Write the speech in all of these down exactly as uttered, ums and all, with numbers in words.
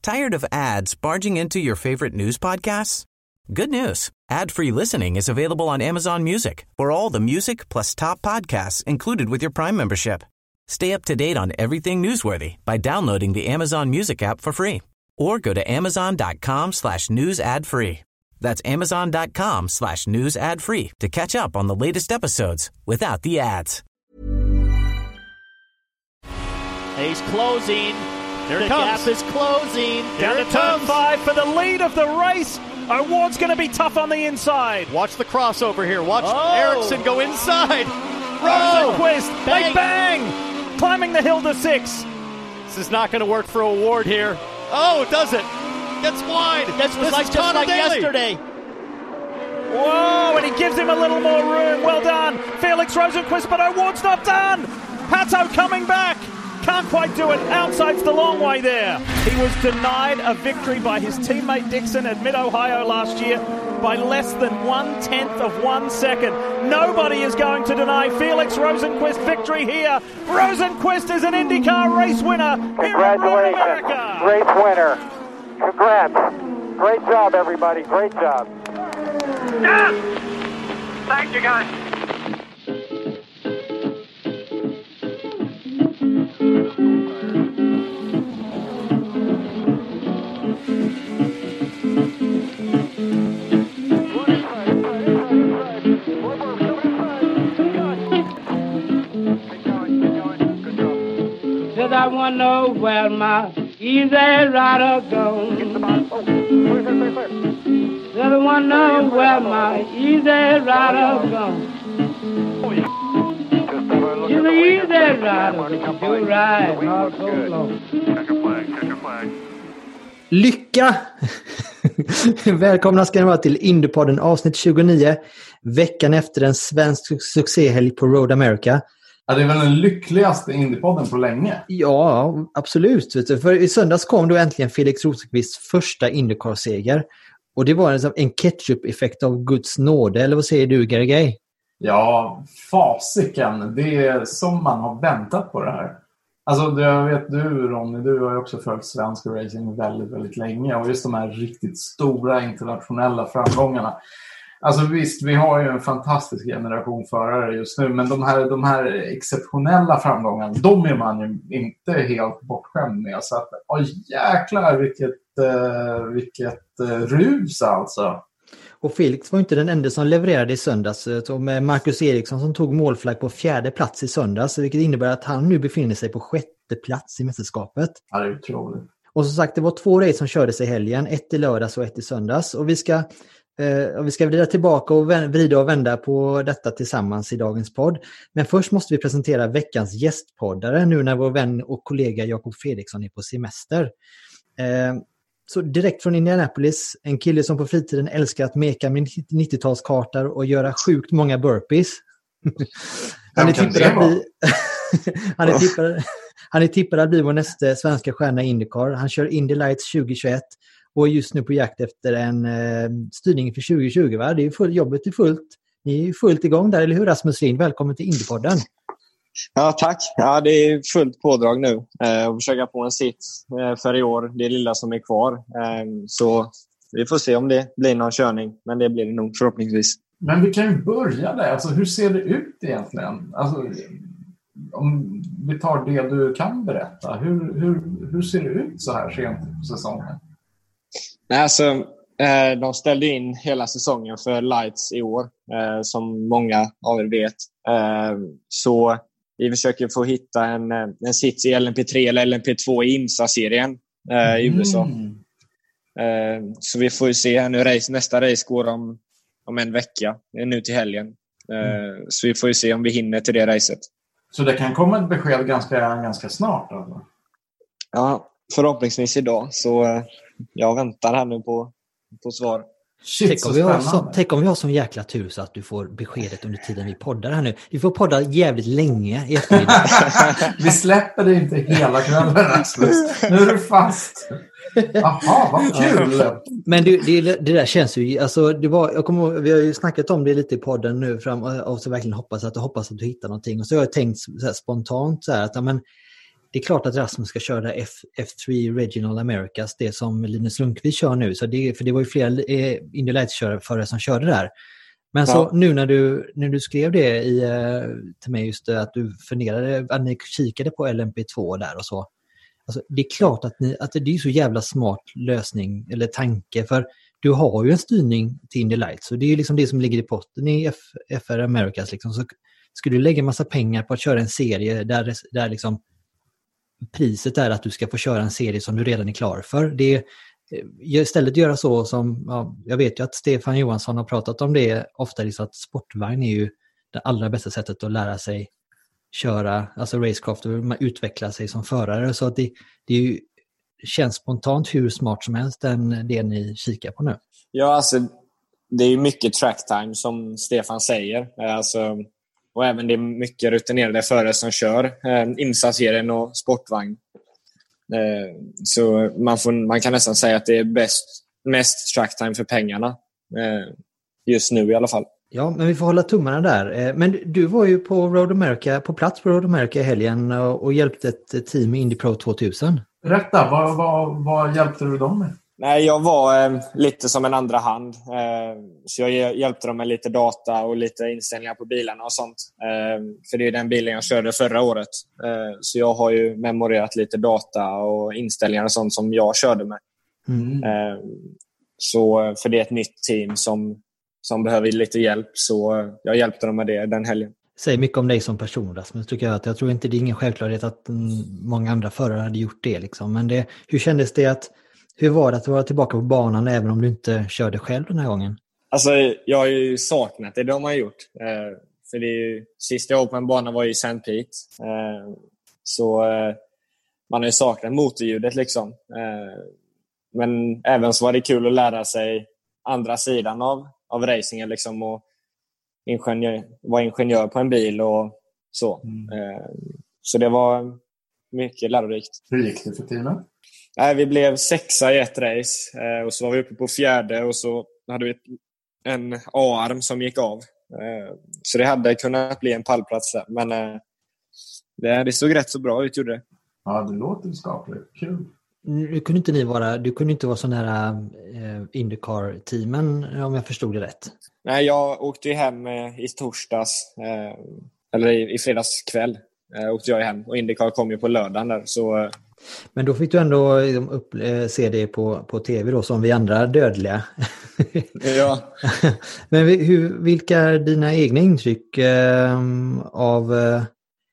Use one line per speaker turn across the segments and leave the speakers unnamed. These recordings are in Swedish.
Tired of ads barging into your favorite news podcasts? Good news. Ad-free listening is available on Amazon Music for all the music plus top podcasts included with your Prime membership. Stay up to date on everything newsworthy by downloading the Amazon Music app for free or go to amazon.com slash news ad free. That's amazon.com slash news ad free to catch up on the latest episodes without the ads.
He's closing.
Here
the
it comes.
gap is closing.
Down
Here
to
it
turn
comes.
five for the lead of the race. Award's going to be tough on the inside.
Watch the crossover here. Watch
Oh.
Ericsson go inside.
Rosenquist,
Bang.
they bang! Climbing the hill to six.
This is not going to work for a Ward here. Oh, does it? Gets wide.
This was
this
like
is
just
Connor
like
Daly.
yesterday.
Whoa, and he gives him a little more room. Well done, Felix Rosenquist, but Award's not done. Pato coming back. Can't quite do it. Outside's the long way there. He was denied a victory by his teammate Dixon at Mid-Ohio last year by less than one-tenth of one second. Nobody is going to deny Felix Rosenquist victory here. Rosenquist is an IndyCar race winner.
Congratulations.
America.
Race winner. Congrats. Great job, everybody. Great job.
Yes! Thank you, guys.
Said I wanna know where my easy rider goes. Said I wanna know where my easy rider goes. He's an easy rider, but you do ride not so long.
Lycka! Välkomna ska ni vara till Indypodden avsnitt tjugonio. Veckan efter en svensk succéhelg på Road America.
Ja, det är väl den lyckligaste Indypodden på länge.
Ja, absolut. Vet du. För i söndags kom då äntligen Felix Rosenqvists första Indycar-seger. Och det var en, en ketchup-effekt av Guds nåde. Eller vad säger du, Gary Gay?
Ja, fasiken. Det är som man har väntat på det här. Alltså, jag vet du, Ronny, du har ju också följt svensk racing väldigt, väldigt länge. Och just de här riktigt stora internationella framgångarna. Alltså visst, vi har ju en fantastisk generation förare just nu. Men de här, de här exceptionella framgångarna, de är man ju inte helt bortskämd med. Så att, åh jäklar vilket, uh, vilket uh, rus alltså.
Och Felix var inte den enda som levererade i söndags. Med Marcus Eriksson som tog målflagg på fjärde plats i söndags. Vilket innebär att han nu befinner sig på sjätte plats i mästerskapet.
Ja, det är otroligt.
Och som sagt, det var två race som kördes i helgen. Ett i lördags och ett i söndags. Och vi ska, eh, vi ska vrida tillbaka och vrida och vända på detta tillsammans i dagens podd. Men först måste vi presentera veckans gästpoddare nu när vår vän och kollega Jakob Fredriksson är på semester. Eh, Så direkt från Indianapolis, en kille som på fritiden älskar att meka med nittiotalskartor och göra sjukt många burpees. Han är tippad att bli han är tippad, han är tippad att bli vår nästa svenska stjärna i IndyCar. Han kör Indy Lights tjugohundratjugoett och är just nu på jakt efter en eh, styrning för tjugohundratjugo. Va? Det är full, jobbet är fullt. Ni är fullt igång där, eller hur Rasmus Lind? Välkommen till Indypodden.
Ja, tack. Ja, det är fullt pådrag nu. Eh, och försöka få en sits eh, för i år. Det lilla som är kvar. Eh, så vi får se om det blir någon körning. Men det blir det nog förhoppningsvis.
Men vi kan ju börja där. Alltså, hur ser det ut egentligen? Alltså, om vi tar det du kan berätta. Hur, hur, hur ser det ut så här sent på säsongen?
Nej, alltså, eh, de ställde in hela säsongen för Lights i år. Eh, som många av er vet. Eh, så... Vi försöker få hitta en, en sits i L M P tre eller L M P två i IMSA-serien eh, i U S A. Mm. Eh, så vi får ju se här nu. Race, nästa race går om, om en vecka. Nu till helgen. Eh, mm. Så vi får ju se om vi hinner till det racet.
Så det kan komma ett besked ganska, ganska snart? Alltså.
Ja, förhoppningsvis idag. Så eh, jag väntar här nu på, på svar.
Shit, tänk, om vi har så, tänk om vi har sån jäkla tur så att du får beskedet under tiden vi poddar här nu. Vi får podda jävligt länge i eftermiddag.
Vi släpper det inte hela kvällen, Rasmus. Nu är du fast. Jaha, vad kul. Ja.
Men det, det, det där känns ju, alltså det var, jag kommer, vi har ju snackat om det lite i podden nu fram, och så verkligen hoppas att, hoppas att du hittar någonting. Och så har jag tänkt så här, spontant så här, att ja, men det är klart att Rasmus ska köra F, F3 Regional Americas, det som Linus Lundqvist kör nu. Så det, för det var ju flera eh, Indy Lights-körare förare som körde där. Men ja. Så nu när du, när du skrev det i, eh, till mig just det, att du funderade, att ni kikade på L M P två där och så. Alltså, det är klart att, ni, att det är så jävla smart lösning eller tanke, för du har ju en styrning till Indy Lights, så det är ju liksom det som ligger i potten i F, F R Americas. Liksom. Så skulle du lägga massa pengar på att köra en serie där, där liksom priset är att du ska få köra en serie som du redan är klar för. Det är, istället göra så som, ja, jag vet ju att Stefan Johansson har pratat om det ofta, liksom att sportvagn är ju det allra bästa sättet att lära sig köra, alltså racecraft, och utveckla sig som förare. Så att det, det är ju, känns spontant hur smart som helst den, det ni kikar på nu.
Ja, alltså det är ju mycket track time som Stefan säger. Alltså, och även det är mycket rutinerade förare som kör eh, IMSA-serien och sportvagn. Eh, så man, får, man kan nästan säga att det är bäst, mest track time för pengarna. Eh, just nu i alla fall.
Ja, men vi får hålla tummarna där. Men du var ju på Road America, på plats på Road America i helgen och, och hjälpte ett team med Indy Pro tvåtusen.
Berätta, vad, vad, vad hjälpte du dem med?
Nej, jag var eh, lite som en andra hand. Eh, så jag hjälpte dem med lite data och lite inställningar på bilarna och sånt. Eh, för det är den bilen jag körde förra året. Eh, så jag har ju memorerat lite data och inställningar och sånt som jag körde med.
Mm.
Eh, så för det är ett nytt team som, som behöver lite hjälp, så jag hjälpte dem med det den helgen.
Säger mycket om dig som person, Rasmus, tycker jag. Att jag tror inte det är ingen självklarhet att många andra förare hade gjort det. Liksom. Men det, hur kändes det att Hur var det att vara tillbaka på banan även om du inte körde själv den här gången?
Alltså, jag har ju saknat det de har gjort. Eh, för det är ju, sist jag var på en bana var i Saint Pete. Eh, så eh, man har ju saknat motorljudet liksom. Eh, men även så var det kul att lära sig andra sidan av, av racingen liksom. Och ingenjör, vara ingenjör på en bil och så. Mm. Eh, så det var mycket lärorikt.
Hur gick det för teamet?
Nej, vi blev sexa i ett race eh, och så var vi uppe på fjärde och så hade vi en A-arm som gick av. Eh, så det hade kunnat bli en pallplats där. Men eh, det, det såg rätt så bra ut, gjorde det.
Ja, det låter skapligt. Kul.
Nu kunde inte ni vara, du kunde inte vara sån här eh, IndyCar-teamen om jag förstod det rätt.
Nej, jag åkte ju hem eh, i torsdags. Eh, eller i, i fredags kväll eh, åkte jag hem. Och IndyCar kom ju på lördagen där, så... Eh,
Men då fick du ändå upp, se det på, på tv då, som vi andra dödliga.
Ja.
Men hur, vilka är dina egna intryck eh, av, eh,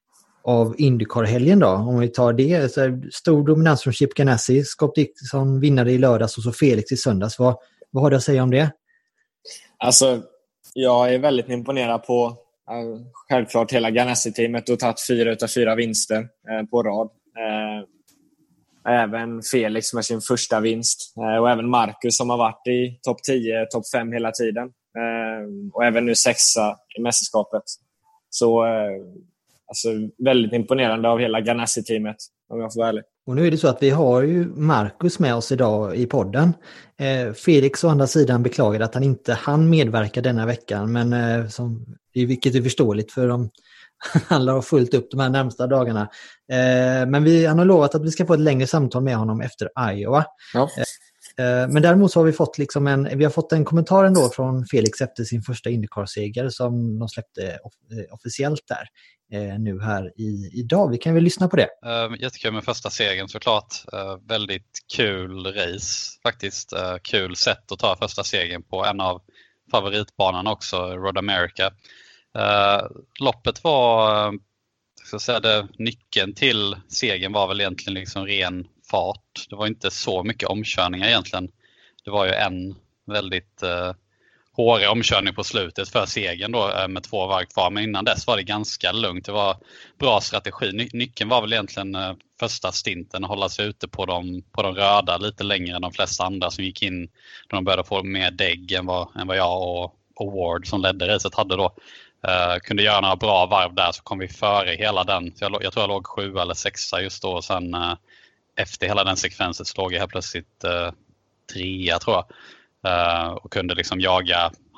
av IndyCar-helgen då? Om vi tar det. Så här, stor dominans från Chip Ganassi, Scott Dixon vinnare i lördags och så Felix i söndags. Vad, vad har du att säga om det?
Alltså, jag är väldigt imponerad på uh, självklart hela Ganassi-teamet och tagit fyra utav fyra vinster uh, på rad. Uh, Även Felix med sin första vinst. Och även Marcus som har varit i topp tio, topp fem hela tiden. Och även nu sexa i mästerskapet. Så alltså, väldigt imponerande av hela Ganassi-teamet, om jag får vara ärlig.
Och nu är det så att vi har ju Marcus med oss idag i podden. Felix å andra sidan beklagar att han inte hann medverka denna veckan. Men som, vilket är förståeligt för dem. Han har fullt upp de här närmsta dagarna. Eh, men vi, han har lovat att vi ska få ett längre samtal med honom efter Iowa. Ja. Eh, men däremot så har vi fått, liksom en, vi har fått en kommentar ändå från Felix efter sin första IndyCar-seger som de släppte off, officiellt där eh, nu här i, idag. Vi kan väl lyssna på det.
Uh, jättekul med första segern såklart. Uh, väldigt kul race faktiskt. Uh, kul sätt att ta första segern på en av favoritbanorna också, Road America. Uh, loppet var, uh, ska jag säga det, nyckeln till segern var väl egentligen liksom ren fart. Det var inte så mycket omkörningar egentligen. Det var ju en väldigt uh, hårig omkörning på slutet för segern då, uh, med två varv kvar. Men innan dess var det ganska lugnt. Det var bra strategi. Ny- nyckeln var väl egentligen uh, första stinten, att hålla sig ute på de, på de röda lite längre än de flesta andra som gick in. Då de började få mer dägg än vad, än vad jag och, och Ward som ledde racet hade då. Uh, kunde göra några bra varv där, så kom vi före hela den. Jag, jag tror jag låg sju eller sexa just då. Och sen uh, efter hela den sekvensen så låg jag helt plötsligt uh, trea tror jag. Uh, och kunde liksom jaga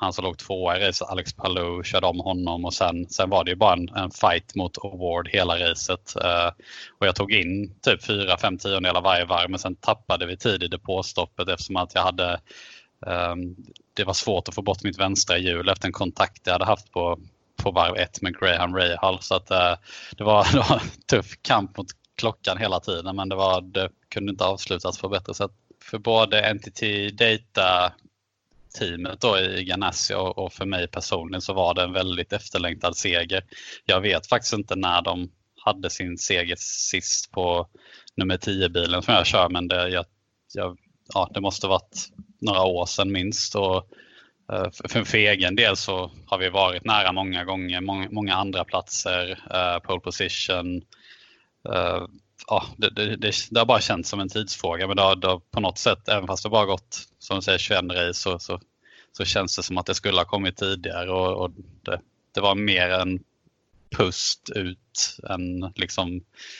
han som låg tvåa i racet, Alex Palou, körde om honom och sen, sen var det ju bara en, en fight mot Award hela racet. Uh, och jag tog in typ fyra fem tiondelar varje varv, men sen tappade vi tid i depåstoppet eftersom att jag hade um, det var svårt att få bort mitt vänstra hjul efter en kontakt jag hade haft på, på varv ett med Graham Rahal. Så att, uh, det, var, det var en tuff kamp mot klockan hela tiden, men det, var, det kunde inte avslutas på bättre sätt. För både N T T Data teamet då i Ganassi och, och för mig personligen så var det en väldigt efterlängtad seger. Jag vet faktiskt inte när de hade sin seger sist på nummer tio-bilen som jag kör, men det, jag, jag, ja, det måste varit några år sedan minst. Och, för, för egen del så har vi varit nära många gånger, många, många andra platser, uh, pole position. Uh, ja, det, det, det, det har bara känts som en tidsfråga, men det har, det har på något sätt, även fast det bara gått som du säger tjugoett race, så, så, så känns det som att det skulle ha kommit tidigare, och, och det, det var mer en pust ut än liksom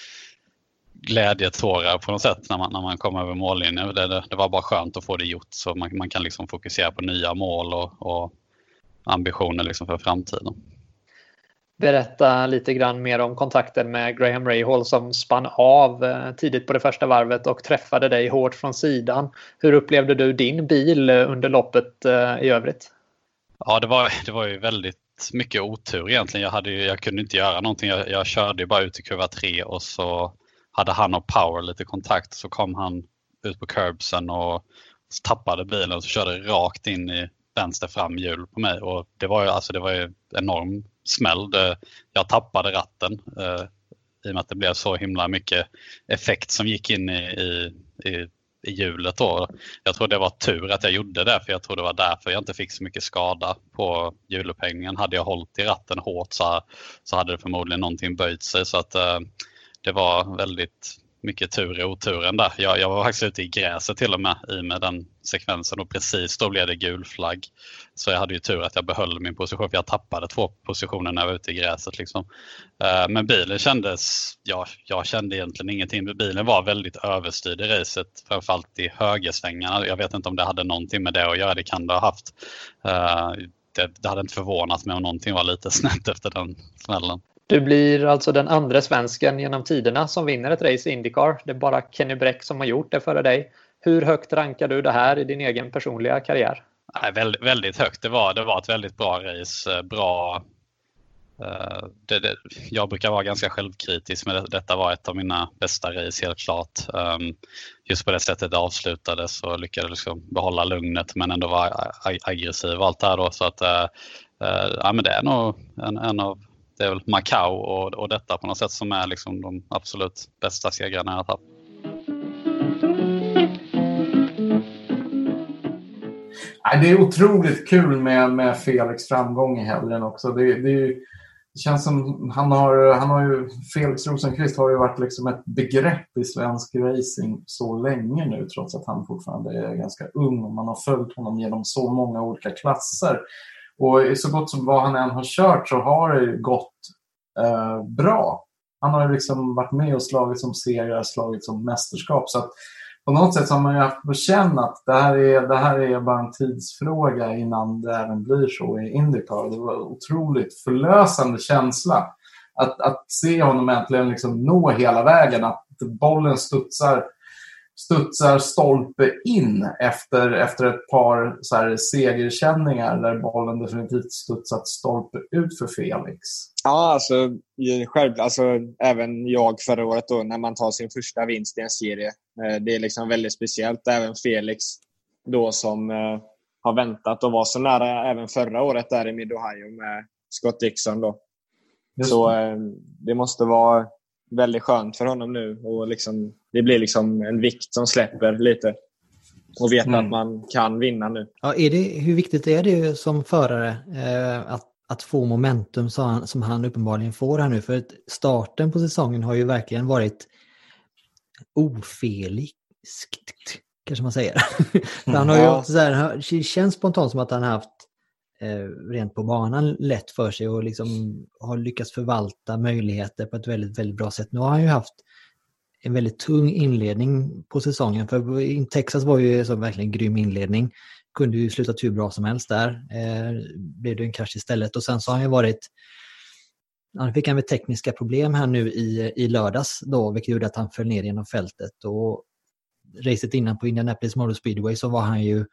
glädjetårar på något sätt när man, när man kom över mållinjen. Det, det, det var bara skönt att få det gjort, så man, man kan liksom fokusera på nya mål och, och ambitioner liksom för framtiden.
Berätta lite grann mer om kontakten med Graham Rahal som spann av tidigt på det första varvet och träffade dig hårt från sidan. Hur upplevde du din bil under loppet i övrigt?
Ja, det var, det var ju väldigt mycket otur egentligen. Jag, hade ju, jag kunde inte göra någonting. Jag, jag körde ju bara ut i kurva tre och så hade han och Power lite kontakt. Så kom han ut på curbsen och tappade bilen och så körde rakt in i vänster framhjul på mig. Och det var ju, alltså, det var ju enorm smäll. Jag tappade ratten eh, i och med att det blev så himla mycket effekt som gick in i, i, i, i hjulet då. Jag tror det var tur att jag gjorde det, för jag tror det var därför jag inte fick så mycket skada på hjulupphängningen. Hade jag hållit i ratten hårt så, så hade det förmodligen någonting böjt sig, så att eh, det var väldigt mycket tur i oturen där. Jag, jag var faktiskt ute i gräset till och med i med den sekvensen, och precis då blev det gul flagg. Så jag hade ju tur att jag behöll min position, för jag tappade två positioner när jag var ute i gräset. Liksom. Men bilen kändes, ja, jag kände egentligen ingenting. Bilen var väldigt överstyrd i racet, framförallt i högersvängarna. Jag vet inte om det hade någonting med det att göra, det kan det ha haft. Det, det hade inte förvånat mig om någonting var lite snett efter den smällen.
Du blir alltså den andra svensken genom tiderna som vinner ett race i IndyCar. Det är bara Kenny Bräck som har gjort det före dig. Hur högt rankar du det här i din egen personliga karriär?
Nej, väldigt, väldigt högt. Det var, det var ett väldigt bra race. Bra, uh, det, det, jag brukar vara ganska självkritisk, men det, detta var ett av mina bästa race helt klart. Um, just på det sättet det avslutades så lyckades jag liksom behålla lugnet men ändå vara aggressiv och allt det här då. Så att, uh, uh, ja, men det är nog en, en av det är väl Macau och, och detta på något sätt som är liksom de absolut bästa segrarna jag har haft.
Det är otroligt kul med, med Felix framgång i helgen också. Det, det, är, det känns som han har, han har ju, Felix Rosenqvist har ju varit liksom ett begrepp i svensk racing så länge nu, trots att han fortfarande är ganska ung och man har följt honom genom så många olika klasser. Och så gott som vad han än har kört så har det gått eh, bra. Han har ju liksom varit med och slagit som segrar, slagit som mästerskap. Så att på något sätt så har man ju haft på känn att det här, är, det här är bara en tidsfråga innan det även blir så i IndyCar. Det var en otroligt förlösande känsla att, att se honom äntligen liksom nå hela vägen. Att bollen studsar studsar stolpe in efter, efter ett par så här segerkänningar där bollen definitivt studsat stolpe ut för Felix.
Ja, alltså, själv, alltså även jag förra året då, när man tar sin första vinst i en serie. Det är liksom väldigt speciellt. Även Felix då som eh, har väntat och var så nära även förra året där i Mid-Ohio med Scott Dixon då. Just så eh, det måste vara väldigt skönt för honom nu och liksom, det blir liksom en vikt som släpper lite och veta mm. att man kan vinna nu.
Ja, är det, hur viktigt är det som förare eh, att, att få momentum som han, som han uppenbarligen får här nu? För att starten på säsongen har ju verkligen varit ofelig, kanske man säger. Mm. Han har ju också så här, det känns spontant som att han har haft eh, rent på banan lätt för sig och liksom har lyckats förvalta möjligheter på ett väldigt, väldigt bra sätt. Nu har han ju haft en väldigt tung inledning på säsongen, för Texas var ju så verkligen grym inledning. kunde ju sluta hur bra som helst där. Eh, blev det en krasch istället. Och sen så har han ju varit, han fick han med tekniska problem här nu i, i lördags då, vilket gjorde att han föll ner genom fältet. Och racet innan på Indianapolis Motor Speedway så var han ju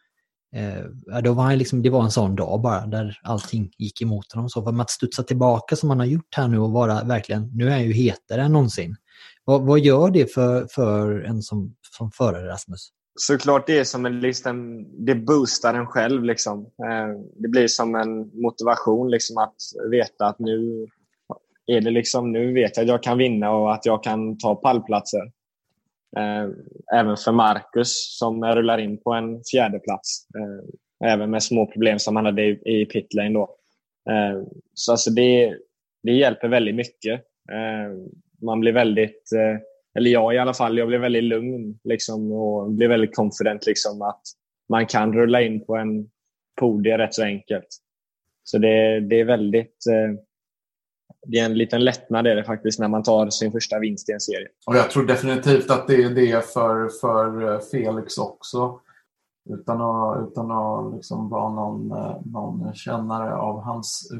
Eh, då var han liksom, det var en sån dag bara där allting gick emot honom. Så för att studsa tillbaka som han har gjort här nu och vara verkligen, nu är han ju hetare än någonsin. Vad, vad gör det för, för en som, som förare, Rasmus?
Såklart det är som en liksom, det boostar en själv liksom. Eh, det blir som en motivation liksom att veta att nu är det liksom, nu vet jag att jag kan vinna och att jag kan ta pallplatser. Eh, även för Marcus som rullar in på en fjärde plats. Eh, även med små problem som han hade i, i pitlane då. Eh, så alltså det, det hjälper väldigt mycket. Eh, man blir väldigt, eh, eller jag i alla fall, jag blir väldigt lugn liksom, och blir väldigt confident liksom, att man kan rulla in på en podium rätt så enkelt. Så det, det är väldigt... Eh, Det är en liten lättnad är det faktiskt när man tar sin första vinst i en serie.
Och jag tror definitivt att det är det för, för Felix också. Utan att, utan att liksom vara någon, någon kännare av hans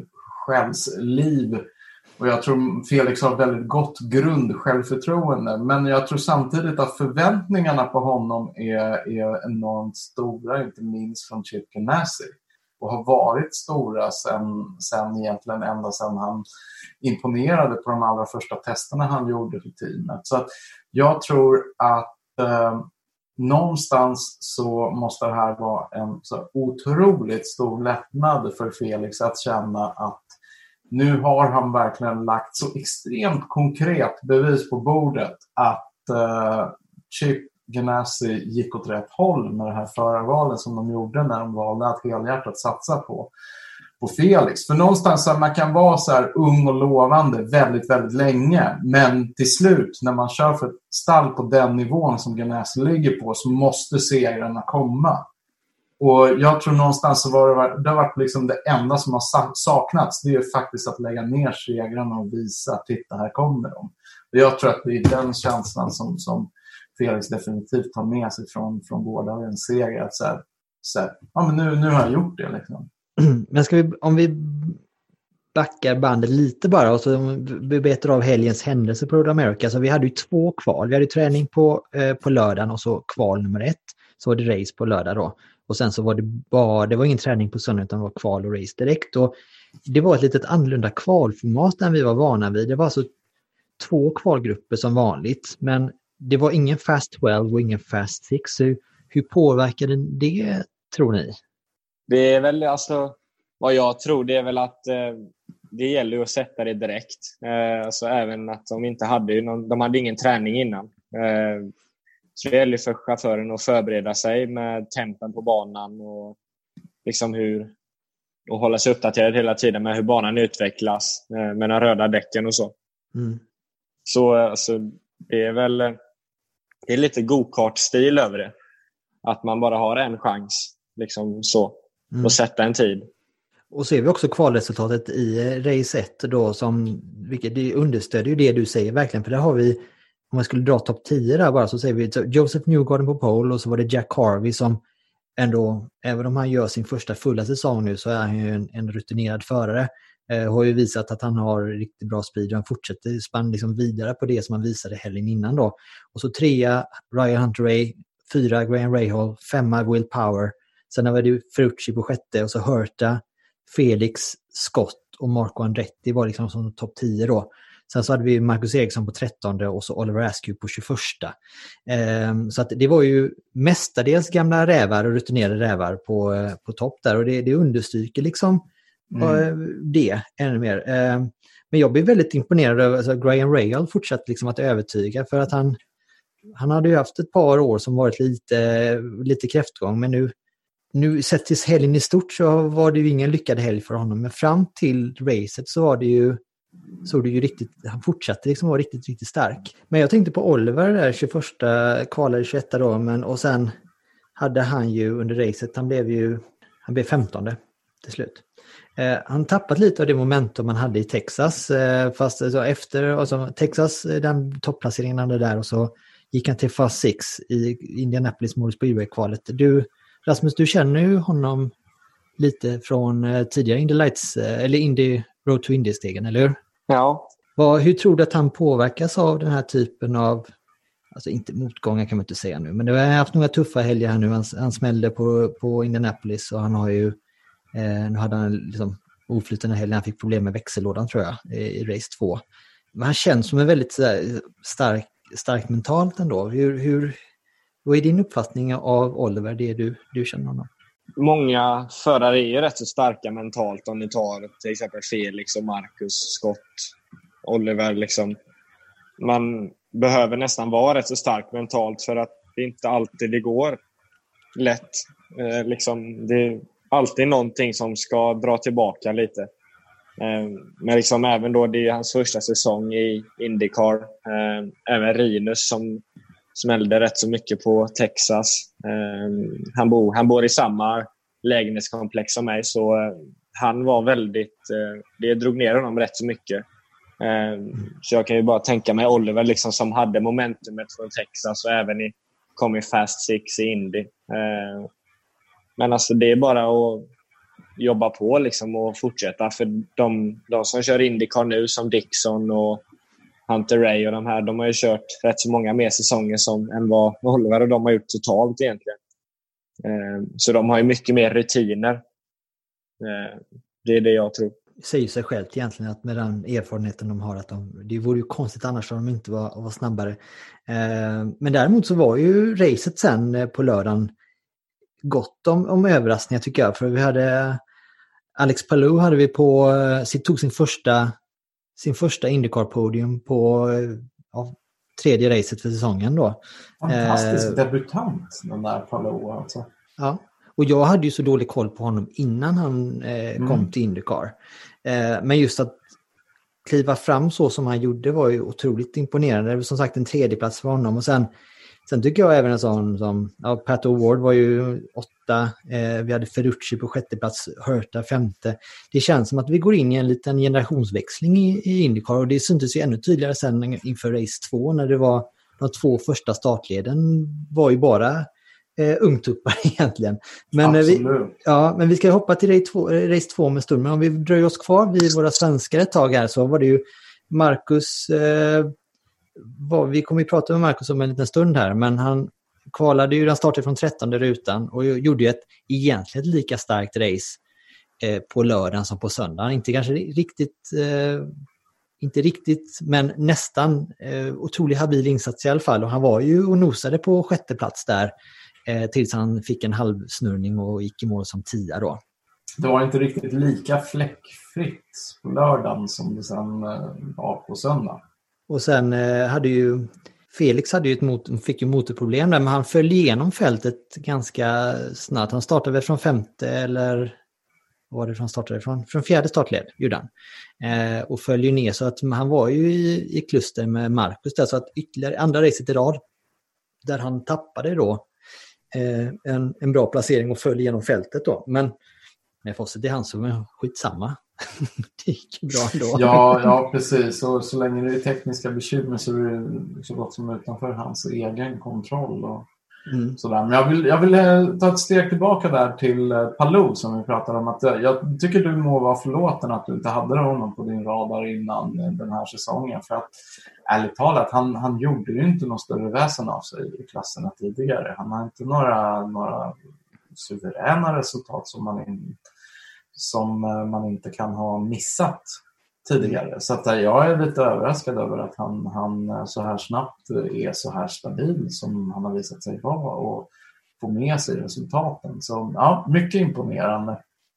själsliv. Och jag tror Felix har väldigt gott grund självförtroende. Men jag tror samtidigt att förväntningarna på honom är, är enormt stora. Inte minst från Chip Ganassi. Och har varit stora sen, sen egentligen ända sedan han imponerade på de allra första testerna han gjorde för teamet. Så att jag tror att eh, någonstans så måste det här vara en så otroligt stor lättnad för Felix att känna att nu har han verkligen lagt så extremt konkret bevis på bordet att eh, Chip Ganassi gick åt rätt håll med det här förarvalen som de gjorde när de valde att helhjärtat satsa på, på Felix. För någonstans så man kan vara så här ung och lovande väldigt, väldigt länge. Men till slut när man kör för ett stall på den nivån som Ganassi ligger på så måste segrarna komma. Och jag tror någonstans så var det, det har varit liksom det enda som har saknats. Det är faktiskt att lägga ner segrarna och visa att titta, här kommer de. Och jag tror att det är den känslan som, som Felix definitivt tar med sig från, från gårdagens seger. Att så här, så här, ja, men nu, nu har jag gjort det. Liksom.
Men ska vi, om vi backar bandet lite bara och så vi betar av helgens händelse på Road America. Så vi hade ju två kval. Vi hade träning på, eh, på lördagen och så kval nummer ett. Så var det race på lördag då. Och sen så var det bara, det var ingen träning på söndag utan det var kval och race direkt. Och det var ett litet annorlunda kvalformat än vi var vana vid. Det var alltså två kvalgrupper som vanligt. Men det var ingen fast tolv och ingen fast sex. Så hur påverkade det, tror ni?
Det är väl alltså, vad jag tror det är väl att eh, det gäller att sätta det direkt. Eh, alltså även att de inte hade någon, de hade ingen träning innan. Eh, så det gäller för chauffören att förbereda sig med tempen på banan och liksom hur och hålla sig uppdaterad hela tiden med hur banan utvecklas eh, med de röda däcken och så. Mm. Så alltså, det är väl det är lite go-kart-stil över det. Att man bara har en chans liksom så. Mm. Och sätta en tid.
Och ser vi också kvalresultatet i race ett då som, vilket det understödjer ju det du säger verkligen, för där har vi, om man skulle dra topp tio där bara så säger vi så Joseph Newgarden på pole och så var det Jack Harvey som ändå, även om han gör sin första fulla säsong nu så är han ju en, en rutinerad förare. Eh, har ju visat att han har riktigt bra speed och han fortsätter spann liksom vidare på det som han visade helgen innan då. Och så trea Ryan Hunter-Reay, fyra Graham Rahal, femma Will Power. Sen var det Ferrucci på sjätte och så Hurta, Felix, Scott och Marco Andretti var liksom som topp tio då. Sen så hade vi Marcus Eriksson på trettonde och så Oliver Askew på tjugoförsta. Ehm, så att det var ju mestadels gamla rävar och rutinerade rävar på, på topp där. Och det, det understryker liksom mm. det ännu mer. Ehm, men jag blev väldigt imponerad över alltså Graham Rahal fortsatt liksom att övertyga för att han, han hade ju haft ett par år som varit lite, lite kräftgång men nu Nu sett till helgen i stort så var det ju ingen lyckad helg för honom. Men fram till racet så var det ju, så det ju riktigt, han fortsatte liksom vara riktigt, riktigt stark. Men jag tänkte på Oliver där, tjugoförsta kvalade tjugoetta då. Men, och sen hade han ju under racet, han blev ju, han blev femtonde till slut. Eh, han tappat lite av det momentum man hade i Texas. Eh, fast alltså, efter, alltså, Texas, den topplaceringen hade där och så gick han till fast sex i Indianapolis Motor Speedway-kvalet. Du Rasmus, du känner ju honom lite från eh, tidigare Indy Lights, eh, eller Indy Road to Indy-stegen, eller hur?
Ja.
Vad, hur tror du att han påverkas av den här typen av, alltså inte motgångar kan man inte säga nu, men det har haft några tuffa helger här nu. Han, han smällde på, på Indianapolis och han har ju, eh, nu hade han liksom oflytande helger, han fick problem med växellådan tror jag i, i race två. Men han känns som en väldigt sådär, stark, stark mentalt ändå. Hur, hur, vad är din uppfattning av Oliver, det du, du känner honom?
Många förare är ju rätt så starka mentalt om ni tar till exempel Felix och Marcus, Scott, Oliver liksom. Man behöver nästan vara rätt så stark mentalt för att det inte alltid det går lätt. Eh, liksom, det är alltid någonting som ska dra tillbaka lite. Eh, men liksom även då det är hans första säsong i IndyCar. Eh, även Rinus som smällde rätt så mycket på Texas. Eh, han, bor, han bor i samma lägenhetskomplex som mig, så eh, han var väldigt, eh, det drog ner honom rätt så mycket. Eh, så jag kan ju bara tänka mig Oliver liksom, som hade momentumet från Texas och även i, kom i Fast Six i Indy. Eh, men alltså det är bara att jobba på liksom, och fortsätta, för de, de som kör IndyCar nu som Dixon och Hunter Ray och de här, de har ju kört rätt så många mer säsonger som, än vad Oliver och de har gjort totalt egentligen. Eh, så de har ju mycket mer rutiner. Eh, det är det jag tror.
Det säger sig självt egentligen att med den erfarenheten de har, att de, det vore ju konstigt annars om de inte var, var snabbare. Eh, men däremot så var ju racet sen på lördagen gott om, om överraskningar tycker jag. För vi hade Alex Palou hade vi på, tog sin första sin första IndyCar-podium på ja, tredje racet för säsongen då.
Fantastisk eh, debutant den där Palou alltså.
Ja, och jag hade ju så dålig koll på honom innan han eh, kom mm. till IndyCar. Eh, men just att kliva fram så som han gjorde var ju otroligt imponerande. Det var som sagt en tredje plats för honom. Och sen, sen tycker jag även en sån som ja, Pat O'Ward var ju åtta. Eh, vi hade Ferrucci på sjätte plats, Hurta femte. Det känns som att vi går in i en liten generationsväxling i, i IndyCar. Och det syntes ju ännu tydligare sen inför race två när det var de två första startleden var ju bara eh, ungtuppar egentligen. Men, eh, vi, ja, men vi ska hoppa till race två, race två med stund. Men om vi dröjer oss kvar vid våra svenskar ett tag här, så var det ju Marcus... Eh, var, vi kommer ju prata med Marcus om en liten stund här, men han kvalade ju, han startade från trettonde rutan och gjorde ju ett egentligen lika starkt race eh, på lördagen som på söndagen. Inte kanske riktigt... Eh, Inte riktigt, men nästan eh, otroligt habil insats i alla fall. Och han var ju och nosade på sjätte plats där eh, tills han fick en halvsnurrning och gick i mål som tia då.
Det var inte riktigt lika fläckfritt på lördagen som det sen eh, var på söndag.
Och sen eh, hade ju Felix hade ju ett mot, fick ju motorproblem där, men han föll igenom fältet ganska snabbt. Han startade väl från femte eller... var det från startade från? Från fjärde startled gjorde han. Eh, och följer ner, så att han var ju i, i kluster med Marcus där, så att ytterligare andra racet i rad där han tappade då eh, en, en bra placering och föll igenom fältet då. Men med facit i hand så var skitsamma. Det gick bra ändå.
Ja, ja precis. Och så länge det är tekniska bekymmer så är det så gott som utanför hans egen kontroll och Mm. Sådär. Men jag vill, jag vill ta ett steg tillbaka där till Palou som vi pratade om. Att jag tycker du må vara förlåten att du inte hade honom på din radar innan den här säsongen. För att ärligt talat, han, han gjorde ju inte någon större väsen av sig i klasserna tidigare. Han har inte några, några suveräna resultat som man, in, som man inte kan ha missat tidigare. Så att jag är lite överraskad över att han, han så här snabbt är så här stabil som han har visat sig vara och få med sig resultaten. Så ja, mycket imponerande.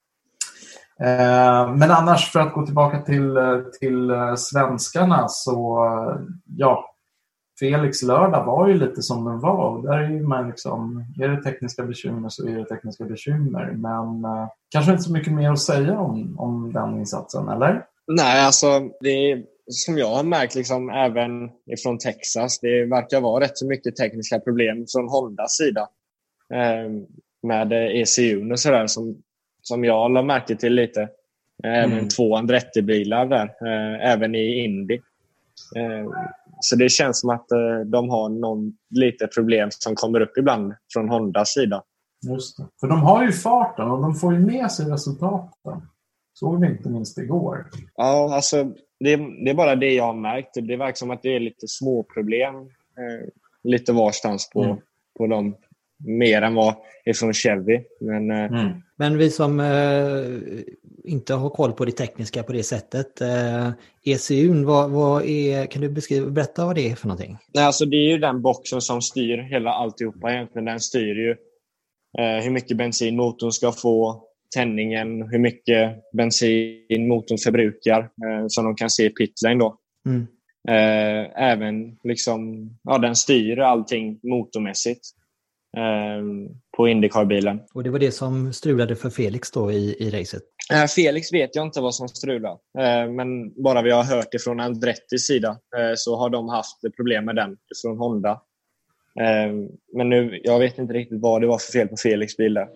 Eh, men annars, för att gå tillbaka till, till svenskarna, så ja, Felix lördag var ju lite som den var. Och där är ju man liksom, är det tekniska bekymmer så är det tekniska bekymmer. Men eh, kanske inte så mycket mer att säga om, om den insatsen, eller?
Nej, alltså det är, som jag har märkt liksom, även från Texas, det verkar vara rätt så mycket tekniska problem från Hondas sida eh, med E C U och sådär som, som jag har märkt till lite. Även mm. två Andretti-bilar där, eh, även i Indy. Eh, så det känns som att eh, de har någon lite problem som kommer upp ibland från Hondas sida.
Just det. För de har ju farten och de får ju med sig resultaten. Såg vi inte minst igår.
Ja, alltså det, det är bara det jag har märkt. Det verkar som att det är lite små problem eh, lite varstans på, mm. på dem. Mer än vad är från Chevy. Men, eh,
mm. Men vi som eh, inte har koll på det tekniska på det sättet. Eh, E C U, vad, vad är, kan du beskriva, berätta vad det är för någonting?
Nej, alltså det är ju den boxen som styr hela alltihopa egentligen. Den styr ju eh, hur mycket bensin motorn ska få, tändningen, hur mycket bensin motorn förbrukar, eh, som de kan se i pitlane då.
Mm.
Eh, även liksom, ja, den styr allting motormässigt eh, på IndyCar-bilen.
Och det var det som strulade för Felix då i, i racet?
Eh, Felix vet jag inte vad som strular. Eh, men bara vi har hört det från Andrettis sida eh, så har de haft problem med den från Honda. Eh, men nu, jag vet inte riktigt vad det var för fel på Felix bil där.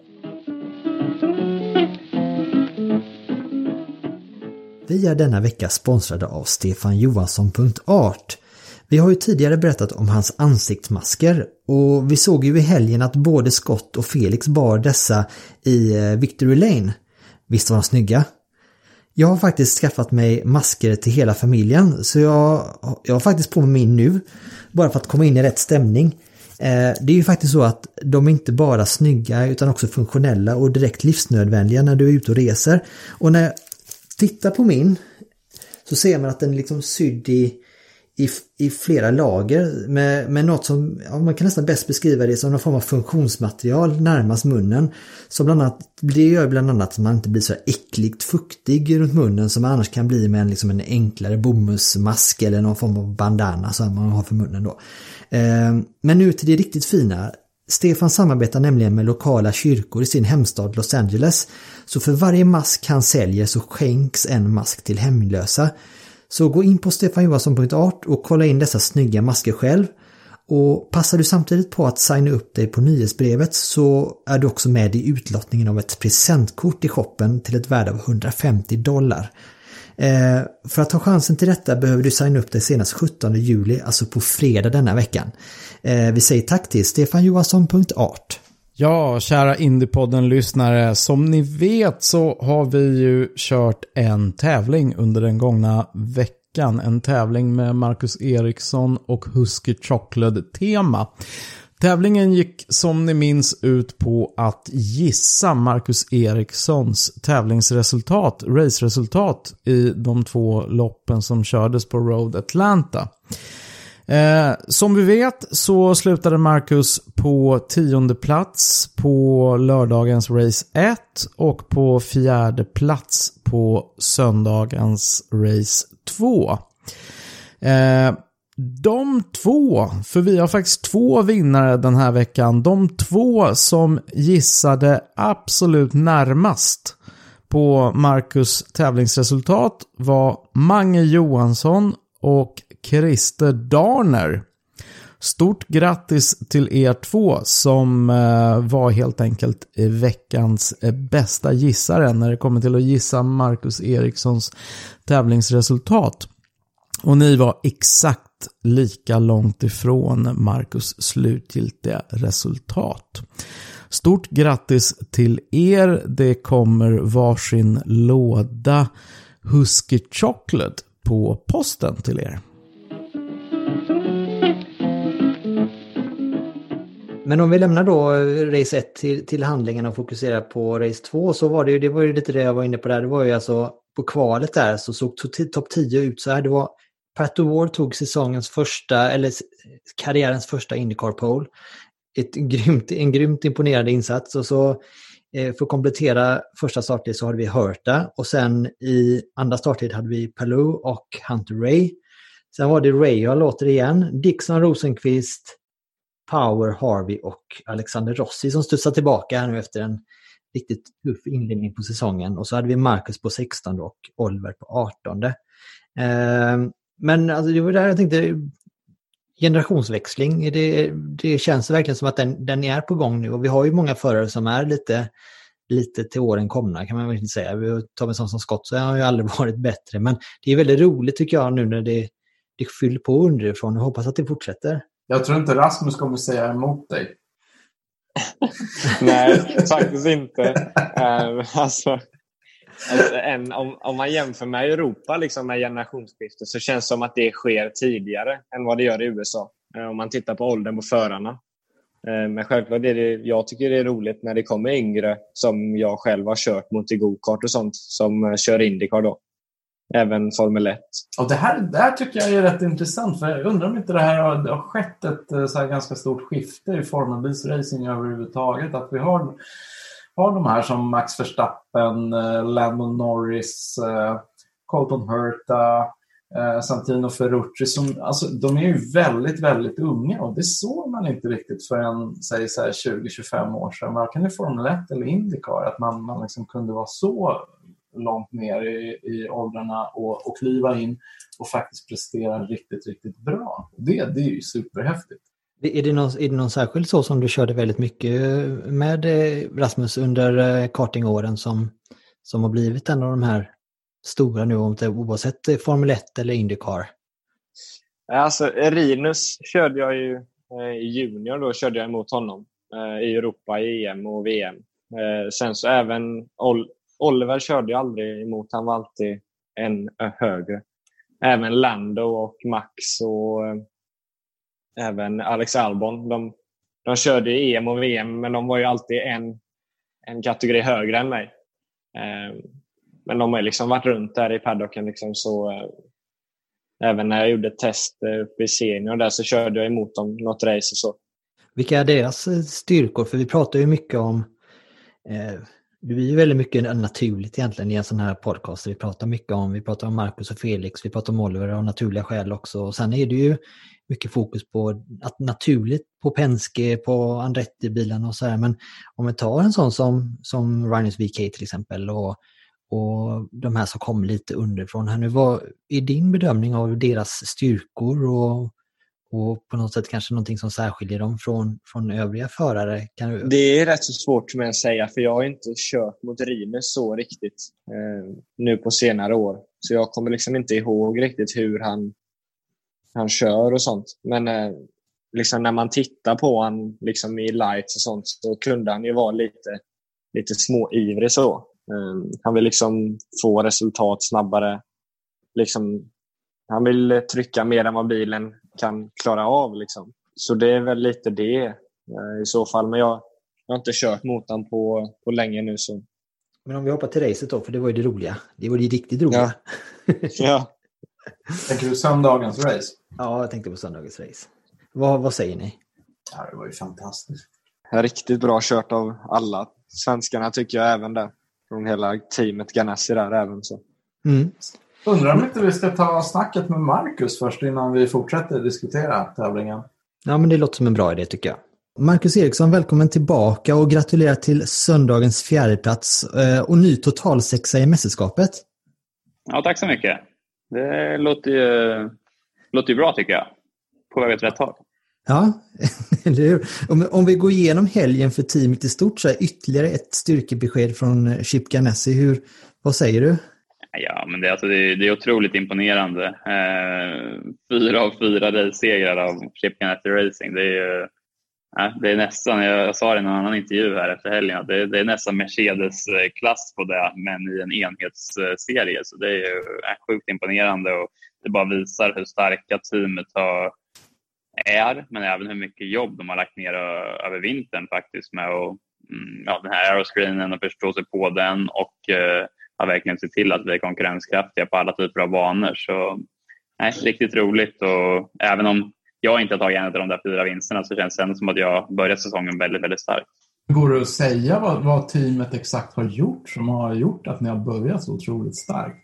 Vi är denna vecka sponsrade av Stefan Johansson punkt art. Vi har ju tidigare berättat om hans ansiktsmasker och vi såg ju i helgen att både Scott och Felix bar dessa i Victory Lane. Visst var de snygga? Jag har faktiskt skaffat mig masker till hela familjen så jag, jag har faktiskt på mig min nu bara för att komma in i rätt stämning. Det är ju faktiskt så att de är inte bara snygga utan också funktionella och direkt livsnödvändiga när du är ute och reser. Och när jag tittar på min så ser man att den är liksom sydd i, i, i flera lager med, med något som, ja, man kan nästan bäst beskriva det som någon form av funktionsmaterial närmast munnen. Så bland annat, det gör bland annat att man inte blir så äckligt fuktig runt munnen som man annars kan bli med en, liksom en enklare bomullsmask eller någon form av bandana som man har för munnen då. Eh, men nu till det riktigt fina. Stefan samarbetar nämligen med lokala kyrkor i sin hemstad Los Angeles. Så för varje mask han säljer så skänks en mask till hemlösa. Så gå in på Stefan Johansson punkt art och kolla in dessa snygga masker själv. Och passar du samtidigt på att signa upp dig på nyhetsbrevet så är du också med i utlottningen av ett presentkort i shoppen till ett värde av hundrafemtio dollar. Eh, för att ta chansen till detta behöver du signa upp dig senast sjuttonde juli, alltså på fredag denna veckan. Eh, vi säger tack till Stefan Johansson punkt art.
Ja, kära Indiepodden-lyssnare, som ni vet så har vi ju kört en tävling under den gångna veckan. En tävling med Marcus Ericsson och Husky Chocolate-tema. Tävlingen gick som ni minns ut på att gissa Marcus Ericssons tävlingsresultat, raceresultat i de två loppen som kördes på Road Atlanta. Eh, som vi vet så slutade Marcus på tionde plats på lördagens race ett och på fjärde plats på söndagens race två. Eh, de två, för vi har faktiskt två vinnare den här veckan, de två som gissade absolut närmast på Marcus tävlingsresultat var Mange Johansson och Christer Darner. Stort grattis till er två som eh, var helt enkelt veckans eh, bästa gissare när det kommer till att gissa Marcus Ericssons tävlingsresultat. Och ni var exakt lika långt ifrån Marcus slutgiltiga resultat. Stort grattis till er. Det kommer varsin låda Husky Chocolate på posten till er.
Men om vi lämnar då race ett till, till handlingen och fokuserar på race två så var det ju, det var ju lite det jag var inne på där. Det var ju alltså på kvalet där så såg topp tio ut så här. Det var Pat O'Ward tog säsongens första, eller karriärens första IndyCar pole. Ett grymt, en grymt imponerande insats. Och så eh, för att komplettera första starttid så hade vi Hurta. Och sen i andra starttid hade vi Palou och Hunter Ray. Sen var det Rahal återigen. Dixon, Rosenqvist, Power, Harvey och Alexander Rossi som studsade tillbaka här nu efter en riktigt tuff inledning på säsongen. Och så hade vi Marcus på sextonde och Oliver på artonde. Eh, men alltså, det var där jag tänkte, generationsväxling, det, det känns verkligen som att den, den är på gång nu. Och vi har ju många förare som är lite, lite till åren komna kan man väl inte säga. Vi tar en sån som Scott så har ju aldrig varit bättre. Men det är väldigt roligt tycker jag nu när det, det fyller på underifrån och hoppas att det fortsätter.
Jag tror inte Rasmus kommer säga emot dig.
Nej, faktiskt inte. Uh, alltså, alltså en, om, om man jämför med Europa liksom med generationsskifte, så känns det som att det sker tidigare än vad det gör i U S A. Uh, om man tittar på åldern på förarna. Uh, men självklart är det, jag tycker det är roligt när det kommer yngre som jag själv har kört mot i go-kart och sånt, som uh, kör IndyCar då. Även Formel ett.
Och det här, det här tycker jag är rätt intressant, för jag undrar om inte det här har, det har skett ett så här ganska stort skifte i formelbilsracing överhuvudtaget. Att vi har, har de här som Max Verstappen, Lando Norris, Colton Herta, Santino Ferrucci. Som, alltså, de är ju väldigt, väldigt unga, och det såg man inte riktigt för en säg, så här tjugo till tjugofem år sedan. Varken i Formel ett eller IndyCar, att man, man liksom kunde vara så långt ner i, i åldrarna och, och kliva in och faktiskt prestera riktigt, riktigt bra. Det, det är ju superhäftigt.
Är det, någon, är det någon särskild så som du körde väldigt mycket med Rasmus under kartingåren som, som har blivit en av de här stora nu, oavsett Formel ett eller IndyCar?
Alltså, Rinus körde jag ju i junior, då körde jag emot honom i Europa, i E M och V M. Sen så även Ol- Oliver körde jag aldrig emot, han var alltid en högre. Även Lando och Max och äh, även Alex Albon. De, de körde i E M och V M, men de var ju alltid en, en kategori högre än mig. Äh, men de har liksom varit runt där i paddocken. Liksom, så, äh, även när jag gjorde test äh, uppe i senior där, så körde jag emot dem något race och så.
Vilka är deras styrkor? För vi pratar ju mycket om... Eh... Det blir ju väldigt mycket naturligt egentligen i en sån här podcast. Vi pratar mycket om, vi pratar om Marcus och Felix, vi pratar om Oliver av naturliga skäl också. Och sen är det ju mycket fokus på att naturligt på Penske, på Andretti-bilarna och så här. Men om vi tar en sån som, som Rinus V K till exempel och, och de här som kom lite underifrån här nu. Vad är din bedömning av deras styrkor och Och på något sätt kanske någonting som särskiljer dem från, från övriga förare? Kan du...
Det är rätt så svårt med att säga, för jag har inte kört mot Rinus så riktigt eh, nu på senare år. Så jag kommer liksom inte ihåg riktigt hur han, han kör och sånt. Men eh, liksom när man tittar på han liksom i lights och sånt, så kunde han ju vara lite, lite småivrig så. Eh, han vill liksom få resultat snabbare. Liksom, han vill trycka mer än vad bilen kan klara av. Liksom. Så det är väl lite det eh, i så fall. Men jag, jag har inte kört mot den på, på länge nu. Så.
Men om vi hoppar till racet då, för det var ju det roliga. Det var ju riktigt roliga.
Ja. ja.
Tänker du söndagens race?
Ja, jag tänkte på söndagens race. Vad, vad säger ni?
Ja, det var ju fantastiskt.
Riktigt bra kört av alla. Svenskarna tycker jag även där. Från hela teamet Ganassi där även så.
Mm.
Undrar om inte vi ska ta snacket med Marcus först innan vi fortsätter diskutera tävlingen.
Ja, men det låter som en bra idé tycker jag. Marcus Eriksson, välkommen tillbaka och gratulerar till söndagens fjärdeplats och ny totalsexa i mästerskapet.
Ja, tack så mycket. Det låter ju, låter ju bra tycker jag. På väg åt rätt håll.
Ja, eller hur? Om, om vi går igenom helgen för teamet i stort så är ytterligare ett styrkebesked från Chip Ganassi. Hur, vad säger du?
Ja, men det, alltså, det, det är otroligt imponerande. Eh, fyra av fyra race-segrar av Chip Ganassi Racing. Det är, eh, det är nästan, jag, jag sa det i en annan intervju här efter helgen, det, det är nästan Mercedes-klass på det, men i en enhetsserie. Så det är ju är sjukt imponerande och det bara visar hur starka teamet har, är, men även hur mycket jobb de har lagt ner över vintern faktiskt med att, ja, den här aeroscreenen och förstå sig på den och eh, har verkligen sett till att vi är konkurrenskraftiga på alla typer av banor. Så nej, riktigt roligt. Och även om jag inte har tagit en av de där fyra vinsterna så känns det ändå som att jag börjat säsongen väldigt, väldigt starkt.
Går det att säga vad, vad teamet exakt har gjort som har gjort att ni har börjat så otroligt starkt?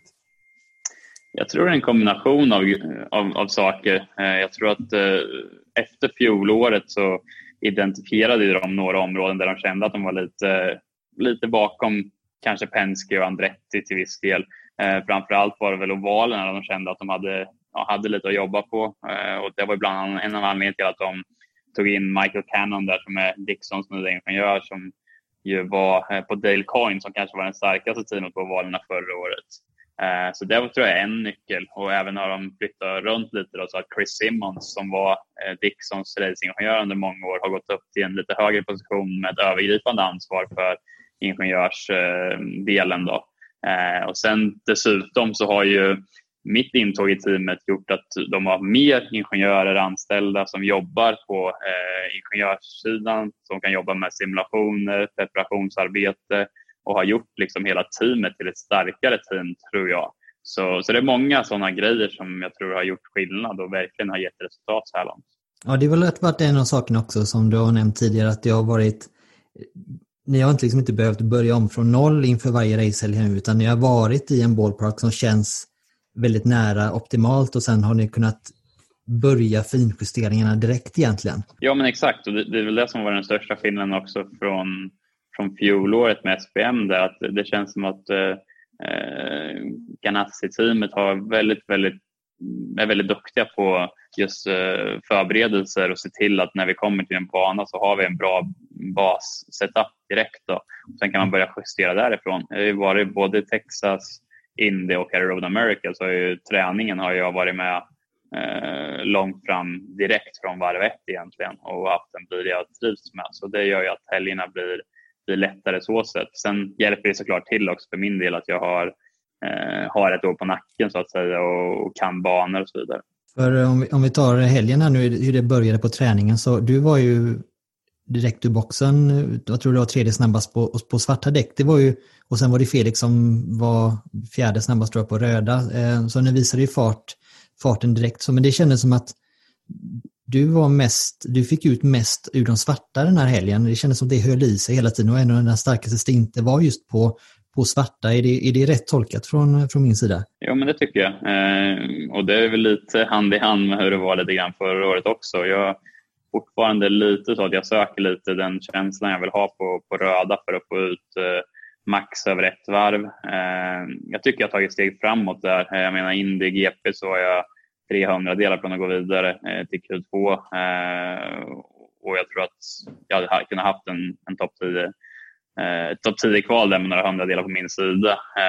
Jag tror det är en kombination av, av, av saker. Jag tror att efter fjolåret så identifierade de några områden där de kände att de var lite, lite bakom kanske Penske och Andretti till viss del. Eh, framförallt var det väl ovalerna där de kände att de hade, ja, hade lite att jobba på. Eh, och det var ibland en av anledningarna till att de tog in Michael Cannon där som är Dixons nya ingenjör som ju var eh, på Dale Coyne som kanske var den starkaste teamet på ovalerna förra året. Eh, så det tror jag är en nyckel. Och även har de flyttat runt lite då, så att Chris Simmons som var eh, Dixons racingingenjör under många år har gått upp till en lite högre position med ett övergripande ansvar för ingenjörsdelen eh, då. Eh, och sen dessutom så har ju mitt intåg i teamet gjort att de har mer ingenjörer anställda som jobbar på eh, ingenjörssidan, som kan jobba med simulationer, preparationsarbete och har gjort liksom hela teamet till ett starkare team, tror jag. Så, så det är många sådana grejer som jag tror har gjort skillnad och verkligen har gett resultat så här långt.
Ja, det har väl varit en av sakerna också som du har nämnt tidigare, att det har varit, ni har inte, liksom inte behövt börja om från noll inför varje racehelg, utan ni har varit i en ballpark som känns väldigt nära optimalt och sen har ni kunnat börja finjusteringarna direkt egentligen.
Ja, men exakt, och det, det är väl det som var den största skillnaden också från, från fjolåret med S P M, där att det känns som att eh, Ganassi-teamet har väldigt, väldigt, är väldigt duktiga på just eh, förberedelser och se till att när vi kommer till en bana så har vi en bra bas-setup direkt då. Sen kan man börja justera därifrån. Det har ju varit både Texas, Indy och Road America, så har ju träningen har jag varit med eh, långt fram direkt från varv ett egentligen och haft en bil jag trivs med. Så det gör ju att helgerna blir, blir lättare så sätt. Sen hjälper det såklart till också för min del att jag har, eh, har ett år på nacken så att säga och, och kan banor och så vidare.
För om vi, om vi tar helgen här nu, hur det började på träningen, så du var ju direkt ur boxen, jag tror det var tredje snabbast på, på svarta däck, det var ju, och sen var det Felix som var fjärde snabbast tror jag på röda, så ni visade ju fart, farten direkt, så, men det kändes som att du var mest, du fick ut mest ur de svarta den här helgen, det kändes som det höll i sig hela tiden och en av den starkaste stinten var just på på svarta. Är det, är det rätt tolkat från, från min sida?
Ja, men det tycker jag. Eh, och det är väl lite hand i hand med hur det var lite grann förra året också. Jag fortfarande lite så att jag söker lite den känslan jag vill ha på, på röda för att få ut eh, max över ett varv. Eh, jag tycker jag har tagit steg framåt där. Jag menar, Indy G P så var jag trehundra delar från att gå vidare eh, till Q två. Eh, och jag tror att jag hade kunnat haft en, en topp tio Eh, topp tio kval där med några hundra delar på min sida.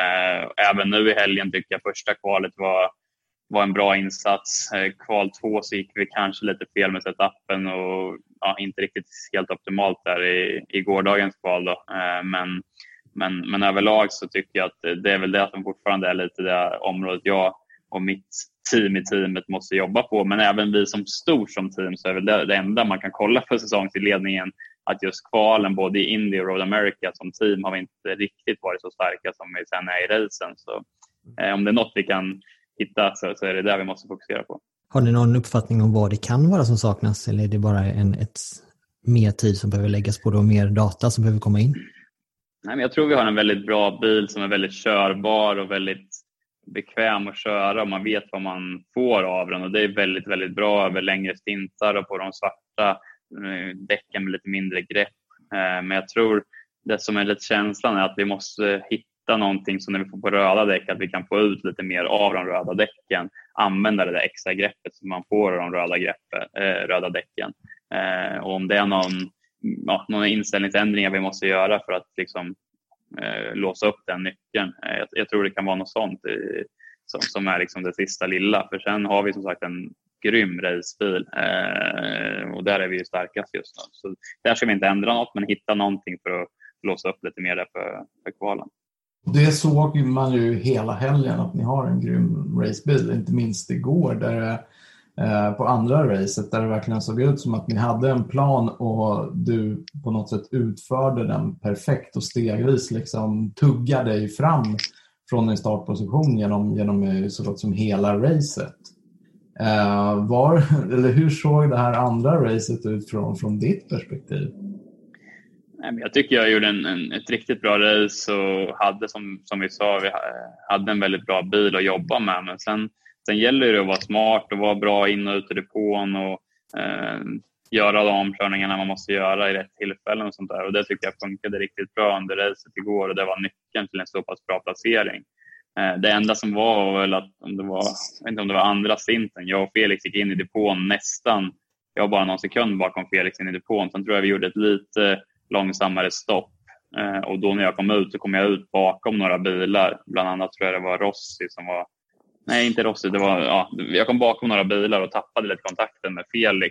Eh, även nu i helgen tycker jag första kvalet var, var en bra insats. Eh, kval två så gick vi kanske lite fel med setupen och ja, inte riktigt helt optimalt där i, i gårdagens kval. Då. Eh, men, men, men överlag så tycker jag att det är väl det som fortfarande är lite det området jag och mitt team i teamet måste jobba på. Men även vi som stor som team så är väl det, det enda man kan kolla för säsongsinledningen att just kvalen både i Indy och Road America som team har vi inte riktigt varit så starka som vi sen är i racen. Så eh, om det är något vi kan hitta så, så är det där vi måste fokusera på.
Har ni någon uppfattning om vad det kan vara som saknas, eller är det bara en, ett mer tid som behöver läggas på det och mer data som behöver komma in?
Nej, men jag tror vi har en väldigt bra bil som är väldigt körbar och väldigt bekväm att köra och man vet vad man får av den och det är väldigt, väldigt bra över längre stintar och på de svarta däcken med lite mindre grepp. Men jag tror det som är lite känslan är att vi måste hitta någonting som när vi får på röda däck att vi kan få ut lite mer av de röda däcken. Använda det där extra greppet som man får av de röda, greppet, äh, röda däcken. Äh, och om det är någon, ja, någon inställningsändringar vi måste göra för att liksom, äh, låsa upp den nyckeln. Äh, jag, jag tror det kan vara något sånt i, som, som är liksom det sista lilla. För sen har vi som sagt en grym racebil eh, och där är vi ju starkast just nu. Så där ska vi inte ändra något men hitta någonting för att låsa upp lite mer där för, för kvalen.
Det såg man ju hela helgen att ni har en grym racebil, inte minst igår där eh, på andra racet där det verkligen såg ut som att ni hade en plan och du på något sätt utförde den perfekt och stegvis liksom tuggade dig fram från en startposition genom, genom så gott som hela racet. Uh, var, eller hur såg det här andra racet ut från, från ditt perspektiv?
Nej, men jag tycker jag gjorde en, en, ett riktigt bra race och hade som, som vi sa, vi hade en väldigt bra bil att jobba med. Men sen, sen gäller det att vara smart och vara bra in och ut i depån och eh, göra de omkörningarna man måste göra i rätt tillfällen och sånt där. Och det tycker jag funkade riktigt bra under racet igår och det var nyckeln till en så pass bra placering. Det enda som var, var väl att om det var, jag vet inte om det var andra stinten, jag och Felix gick in i depån nästan, jag var bara någon sekund bakom Felix in i depån. Sen tror jag vi gjorde ett lite långsammare stopp Eh, och då när jag kom ut så kom jag ut bakom några bilar. Bland annat tror jag det var Rossi som var... Nej, inte Rossi. Det var, ja, jag kom bakom några bilar och tappade lite kontakten med Felix.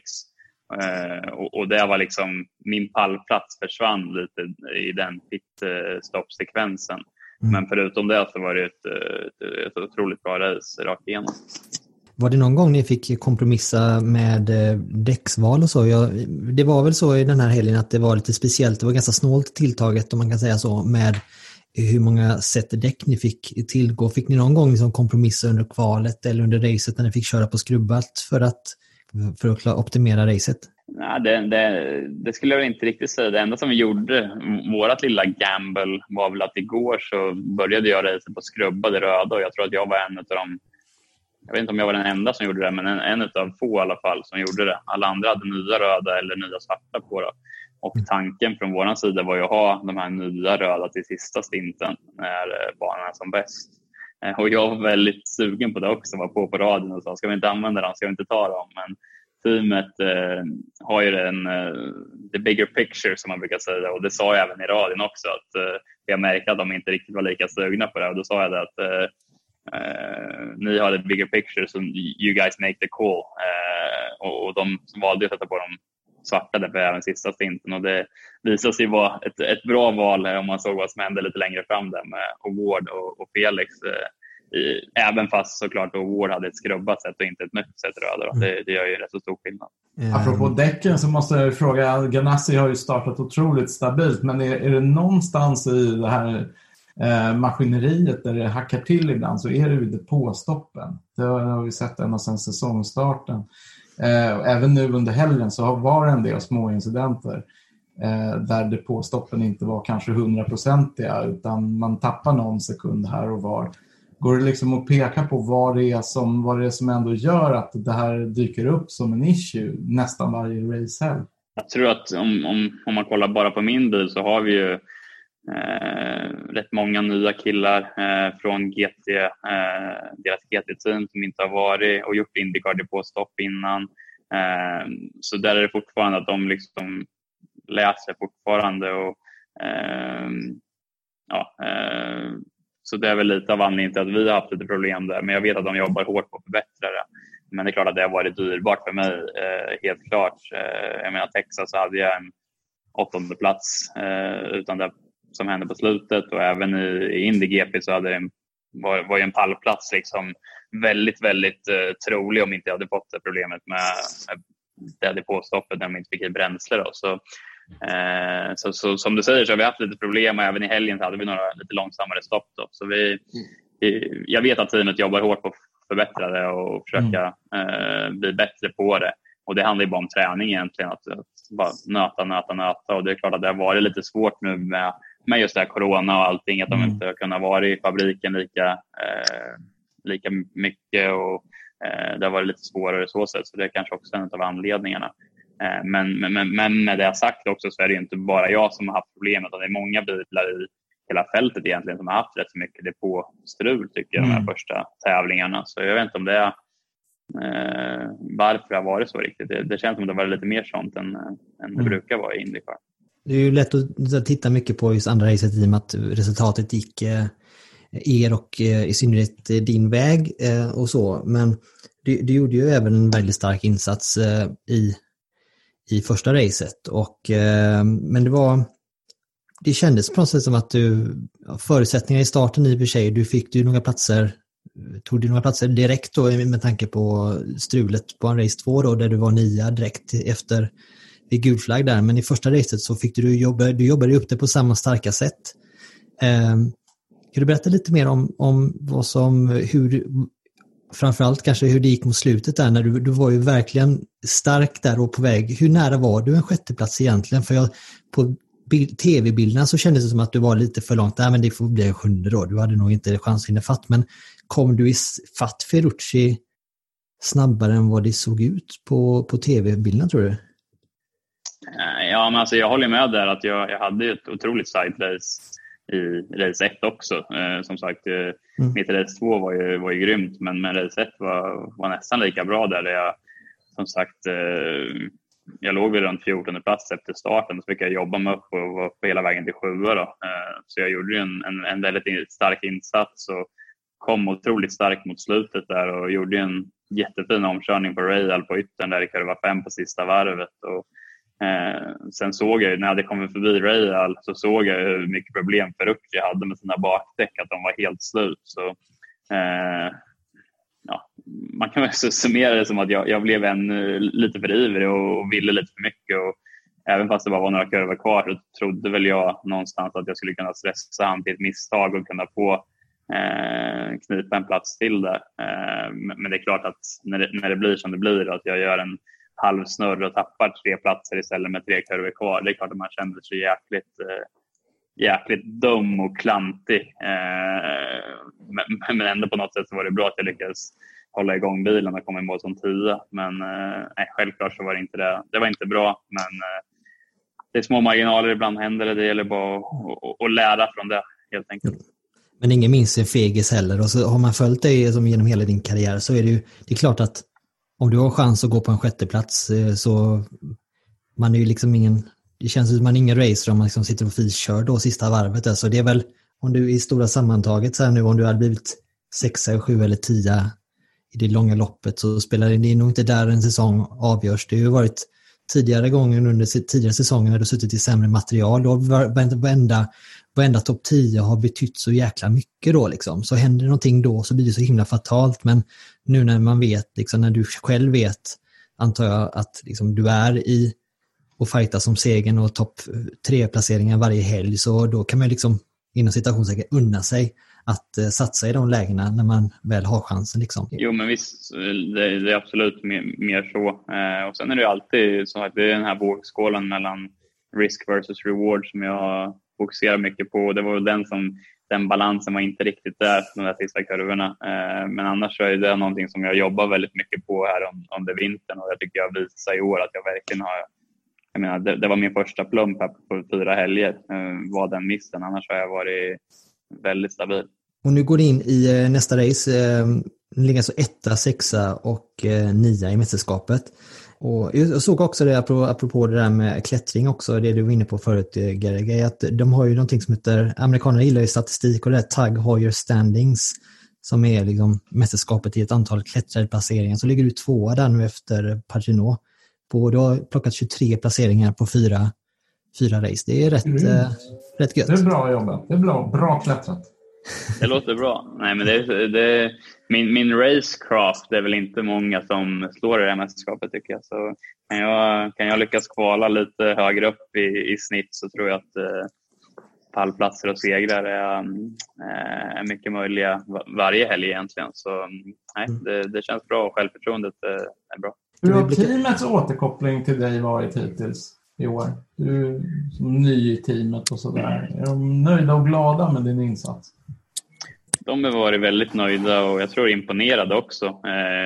Eh, och, och det var liksom... Min pallplats försvann lite i den pitstoppsekvensen. Mm. Men förutom det så var det ett, ett, ett otroligt bra race rakt igenom.
Var det någon gång ni fick kompromissa med däcksval och så? Jag, det var väl så i den här helgen att det var lite speciellt. Det var ganska snålt tilltaget om man kan säga så med hur många set däck ni fick tillgå. Fick ni någon gång liksom kompromissa under kvalet eller under racet när ni fick köra på skrubbat för att, för att optimera racet?
Nej, det, det, det skulle jag inte riktigt säga. Det enda som vi gjorde, vårat lilla gamble var väl att igår så började jag racet på skrubbade röda och jag tror att jag var en av de Jag vet inte om jag var den enda som gjorde det, men en, en av få i alla fall som gjorde det. Alla andra hade nya röda eller nya svarta på det. Och tanken från vår sida var ju att ha de här nya röda till sista stinten när banan är som bäst. Och jag var väldigt sugen på det också, var på på radion och sa, ska vi inte använda dem, ska vi inte ta dem? Men teamet eh, har ju en eh, the bigger picture som man brukar säga, och det sa jag även i radion också, att eh, jag märkte att de inte riktigt var lika sugna på det, och då sa jag det att eh, Uh, ni har ett bigger picture så you guys make the call, uh, och, och de valde att sätta på de svarta för även sista stinten, och det visade sig vara ett, ett bra val om man såg vad som hände lite längre fram där med Award och, och Felix, uh, i, även fast såklart Award hade ett skrubbat sätt och inte ett nytt sätt röda. Mm. Det, det gör ju rätt så stor skillnad.
Mm. Apropå däcken så måste jag fråga, Ganassi har ju startat otroligt stabilt, men är, är det någonstans i det här Eh, maskineriet där det hackar till ibland, så är det ju depåstoppen. Det har vi sett ända sedan säsongstarten. Eh, även nu under helgen så har varit en del små incidenter eh, där depåstoppen inte var kanske hundraprocentiga, utan man tappar någon sekund här och var. Går det liksom att peka på vad det är som, vad det är som ändå gör att det här dyker upp som en issue nästan varje racehelg?
Jag tror att om, om, om man kollar bara på min bil så har vi ju Eh, rätt många nya killar eh, från G T, eh, deras G T-team som inte har varit och gjort IndyCar på stopp innan. Eh, så där är det fortfarande att de liksom läser fortfarande. Och, eh, ja, eh, så det är väl lite av anledningen till att vi har haft lite problem där. Men jag vet att de jobbar hårt på att förbättra det. Men det är klart att det har varit dyrbart för mig, eh, helt klart. Eh, jag menar, Texas så hade jag en åttonde plats eh, utan det som hände på slutet, och även i, i Indy G P så hade det en, var, var ju en pallplats liksom väldigt, väldigt eh, trolig om inte jag hade fått det problemet med, med det depåstoppet när de inte fick i bränsle då. Så, eh, så, så som du säger så har vi haft lite problem, och även i helgen så hade vi några lite långsammare stopp då. Så vi, vi, jag vet att teamet jobbar hårt på att förbättra det och försöka eh, bli bättre på det. Och det handlar ju bara om träning egentligen, att, att bara nöta, nöta, nöta. Och det är klart att det har varit lite svårt nu med med just det här corona och allting, att de mm. inte har kunnat vara i fabriken lika, eh, lika mycket, och eh, det har varit lite svårare så sätt, så det är kanske också en av anledningarna. Eh, men, men, men med det jag sagt också så är det ju inte bara jag som har haft problem, utan det är många bilar i hela fältet egentligen som har haft rätt så mycket depåstrul tycker jag, mm. de här första tävlingarna. Så jag vet inte om det är eh, varför det har varit så riktigt. Det, det känns som att det var lite mer sånt än, än det mm. brukar vara i IndyCar.
Det är ju lätt att titta mycket på just andra racet i och med att resultatet gick eh, er och eh, i synnerhet eh, din väg eh, och så. Men du, du gjorde ju även en väldigt stark insats eh, i, i första racet. Och, eh, men det var det kändes på något sätt som att du förutsättningar i starten i och för sig, du fick du några platser tog du några platser direkt då med tanke på strulet på en race två då, där du var nia direkt efter vid gul flagg där, men i första racet så fick du jobba, du jobbade upp det på samma starka sätt. Eh, kan du berätta lite mer om, om vad som, hur, framförallt kanske hur det gick mot slutet där, när du, du var ju verkligen stark där och på väg. Hur nära var du en sjätteplats egentligen? För jag, på bild, tv-bilderna så kändes det som att du var lite för långt där, men det får bli en sjunde då. Du hade nog inte chans att hinna fatt, men kom du i fatt Ferrucci snabbare än vad det såg ut på, på tv-bilderna, tror du?
Ja, men alltså jag håller med där att jag, jag hade ett otroligt side race i race ett också. Eh, som sagt, eh, mm. mitt race två var ju, var ju grymt, men, men race ett var, var nästan lika bra där. där jag, som sagt, eh, jag låg väl runt fjortonde plats efter starten, så fick jag jobba mig upp och var uppe hela vägen till sjua då. Så jag gjorde ju en, en, en väldigt stark insats och kom otroligt starkt mot slutet där och gjorde en jättefin omkörning på Rahal på yttern där i kurva fem på sista varvet. Och, eh, sen såg jag, när jag hade kommit förbi Rahal, så såg jag hur mycket problem Ferrucci hade med sina bakdäck, att de var helt slut. Så, eh, ja, man kan väl summera det som att jag, jag blev en, lite för ivrig och, och ville lite för mycket. Och även fast det bara var några kurvor kvar, så trodde väl jag någonstans att jag skulle kunna stressa han till ett misstag och kunna få Eh, knipa en plats till där. Eh, men det är klart att när det, när det blir som det blir, att jag gör en halv snurr och tappar tre platser istället med tre kurvor kvar, det är klart att man känner sig jäkligt eh, jäkligt dum och klantig. Eh, men, men ändå på något sätt så var det bra att jag lyckades hålla igång bilen och komma i mål som tia. Men eh, självklart så var det inte det. Det var inte bra, men eh, det är små marginaler, ibland händer det. Det gäller bara att, att, att lära från det, helt enkelt.
Men ingen minns en fegis heller. Och så har man följt dig som genom hela din karriär, så är det ju det är klart att om du har chans att gå på en sjätte plats, så man är ju liksom ingen, det känns som man är ingen racer om man liksom sitter och fiskör då sista varvet. Så det är väl, om du i stora sammantaget så här nu, om du hade blivit sexa, sju eller tia i det långa loppet, så spelar det, det är nog inte där en säsong avgörs. Det har ju varit tidigare gången under tidigare säsonger när du suttit i sämre material, då varenda, varenda topp tio har betytt så jäkla mycket då liksom. Så händer det någonting då så blir det så himla fatalt. Men nu när man vet, liksom, när du själv vet, antar jag att liksom, du är i och fightar som segern och topp tre placeringar varje helg, så då kan man liksom inom citationstecken unna sig att uh, satsa i de lägena när man väl har chansen liksom.
Jo, men visst, det, det är absolut mer, mer så. Eh, och sen är det alltid så att det är den här vågskålen mellan risk versus reward som jag fokuserar mycket på. Det var den som, den balansen var inte riktigt där, de där sista kurvorna. Eh, men annars så är det någonting som jag jobbar väldigt mycket på här under vintern, och jag tycker jag visar i år att jag verkligen har, jag menar, det, det var min första plump här på fyra helger, eh, var den missen. Annars har jag varit väldigt stabil.
Och nu går det in i eh, nästa race, eh, ligger alltså etta, sexa och eh, nia i mästerskapet. Och jag såg också det, apropå, apropå det där med klättring också, det du var inne på förut, Gergely, att de har ju någonting som heter, amerikanerna gillar ju statistik, och det är Tag Heuer Standings, som är liksom mästerskapet i ett antal klättrarplaceringar. Så ligger du tvåa där nu efter Pagenaud. På, du har plockat tjugotre placeringar på fyra, fyra race. Det är rätt, mm. eh, rätt gött.
Det är bra jobbat. Det är bra, bra klättrat.
Det låter bra. Nej, men det, det, min, min racecraft, det är väl inte många som slår det här mästerskapet, tycker jag. Så kan jag, kan jag lyckas kvala lite högre upp i, i snitt, så tror jag att eh, pallplatser och segrar är, eh, är mycket möjliga varje helg egentligen. Så nej, det, det känns bra, och självförtroendet är bra.
Hur har teamets återkoppling till dig varit hittills i år? Du är som ny i teamet och sådär. Är de nöjda och glada med din insats?
De har varit väldigt nöjda, och jag tror imponerade också.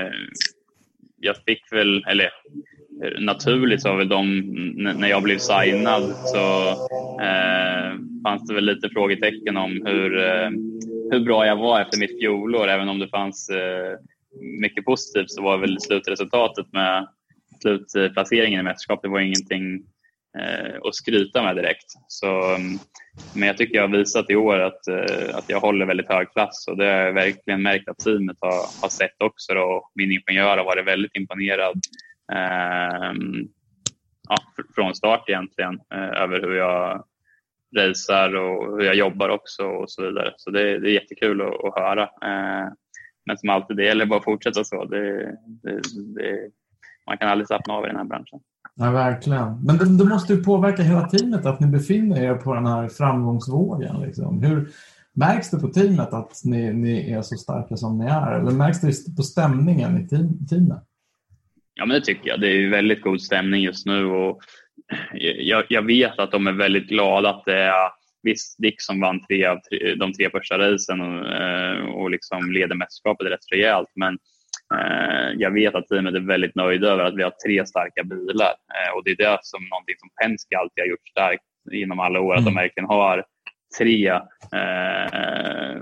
Jag fick väl, eller naturligt så var väl de, när jag blev signad, så fanns det väl lite frågetecken om hur, hur bra jag var efter mitt fjolår. Även om det fanns mycket positivt, så var väl slutresultatet med slutplaceringen i mästerskapet, det var ingenting eh, att skryta med direkt. Så, men jag tycker jag har visat i år att, eh, att jag håller väldigt hög klass, och det har jag verkligen märkt att teamet har, har sett också. Då. Min ingenjör har varit väldigt imponerad eh, ja, från start egentligen, eh, över hur jag racear och hur jag jobbar också och så vidare. Så det, det är jättekul att, att höra. Eh, men som alltid, det gäller bara att fortsätta så. Det, det, det, man kan aldrig slappna av i den här branschen.
Ja, verkligen. Men det, det måste ju påverka hela teamet att ni befinner er på den här framgångsvågen. Liksom. Hur märks det på teamet att ni, ni är så starka som ni är? Eller märks det på stämningen i team, teamet?
Ja, men det tycker jag. Det är ju väldigt god stämning just nu. Och jag, jag vet att de är väldigt glada att det är visst Dick som vann tre av tre, de tre första racen och, och liksom leder mästerskapet rätt rejält. Men eh, jag vet att teamet är väldigt nöjda över att vi har tre starka bilar. Eh, och det är det som någonting som Penske alltid har gjort starkt inom alla år. Mm. Att de verkligen har tre, eh,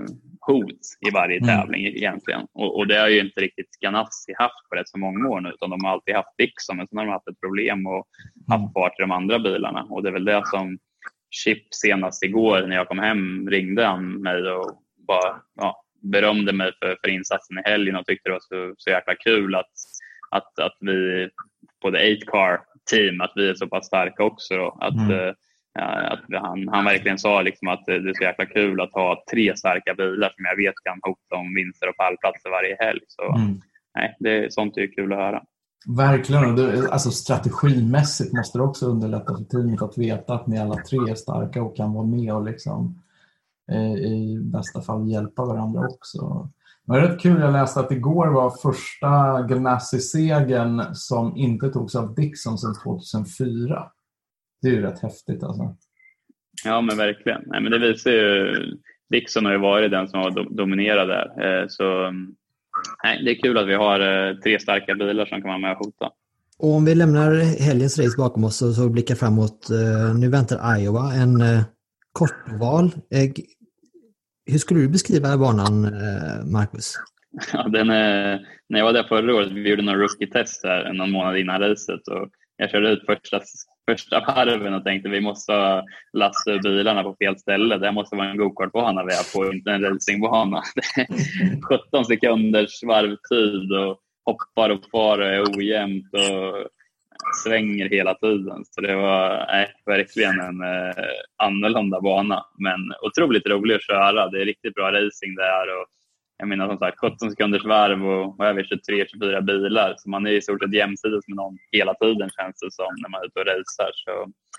hot i varje
Mm.
tävling egentligen. Och, och det har ju inte riktigt Ganassi haft på rätt så många år nu, utan de har alltid haft Dixon, men sen har de haft ett problem och haft fart i de andra bilarna. Och det är väl det som Chip senast igår när jag kom hem ringde han mig och bara ja, berömde mig för, för insatsen i helgen och tyckte det var så, så jäkla kul att, att, att vi på the eight car team, att vi är så pass starka också då. Att,
Mm.
uh, att han, han verkligen sa liksom att det är så jäkla kul att ha tre starka bilar som jag vet kan hota om vinster och pallplatser varje helg. Så
Mm.
nej, det är sånt är ju kul att höra.
Verkligen. Det, alltså strategimässigt måste det också underlätta för teamet att veta att ni alla tre är starka och kan vara med och liksom, eh, i bästa fall hjälpa varandra också. Det var rätt kul, jag läste att igår var första Ganassi-segern som inte togs av Dixon sedan tjugohundrafyra. Det är ju rätt häftigt alltså.
Ja, men verkligen. Nej, men det visar ju, Dixon har ju varit den som har do- dominerat där. Eh, så nej, det är kul att vi har eh, tre starka bilar som kan vara med och hota.
Och om vi lämnar helgens race bakom oss och så blickar framåt. Eh, nu väntar Iowa en eh, kortoval. Eh, hur skulle du beskriva banan, eh, Marcus?
Ja, den är, när jag var där förra året, vi gjorde någon rookie-test här någon månad innan racet och jag körde ut första, första varven och tänkte vi måste ha lasta bilarna på fel ställe. Det här måste vara en go-kart-bana vi är på, inte en racingbana. sjutton sekunders varvtid och hoppar och far och är ojämnt och svänger hela tiden. Så det var nej, verkligen en eh, annorlunda bana, men otroligt rolig att köra. Det är riktigt bra racing där och jag menar som sagt sjutton sekunders varv och över tjugotre till tjugofyra bilar. Så man är i stort sett jämsides med någon hela tiden känns det som när man är ute och racear. Så,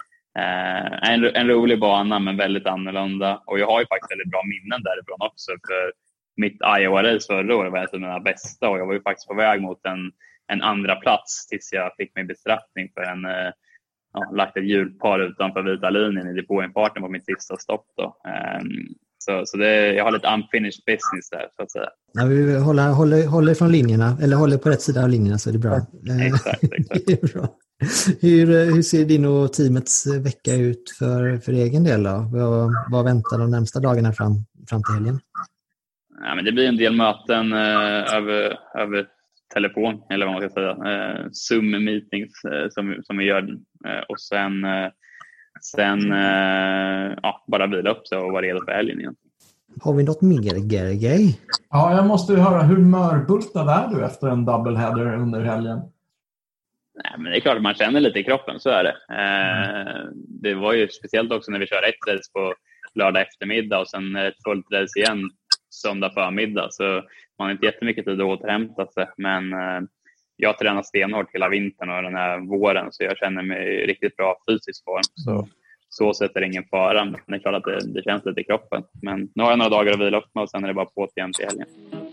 eh, en, en rolig bana men väldigt annorlunda. Och jag har ju faktiskt väldigt bra minnen därifrån också. För mitt Iowa-race förra året var ett av mina bästa och jag var ju faktiskt på väg mot en, en andra plats tills jag fick min bestraffning för en eh, ja, lagt ett hjulpar utanför vita linjen i depåinfarten på mitt sista stopp då. Eh, Så, så det, jag har lite unfinished business där, så att säga.
Ja, vi håller, håller, håller från linjerna, eller håller på rätt sida av linjerna så är det bra.
Exakt, exakt.
Det är bra. Hur, hur ser din och teamets vecka ut för, för egen del då? Vad, vad väntar de närmsta dagarna fram, fram till helgen?
Ja, men det blir en del möten eh, över, över telefon, eller vad man ska säga. Eh, Zoom-meetings eh, som, som vi gör. Eh, och sen... Eh, Sen eh, ja, bara vila upp sig och vara redo för helgen igen.
Har vi något mer, Gergej?
Ja, jag måste ju höra, hur mörbultad är du efter en doubleheader under helgen?
Nej, men det är klart att man känner lite i kroppen, så är det. Eh, det var ju speciellt också när vi kör ett race på lördag eftermiddag och sen ett fullt race igen söndag förmiddag. Så man har inte jättemycket tid att återhämta sig. Men eh, jag tränar stenhårt hela vintern och den här våren så jag känner mig riktigt bra fysiskt form. Så, så sätter det ingen fara. Men det är klart att det, det känns lite i kroppen. Men nu har jag några dagar att vila upp med och sen är det bara på igen till helgen.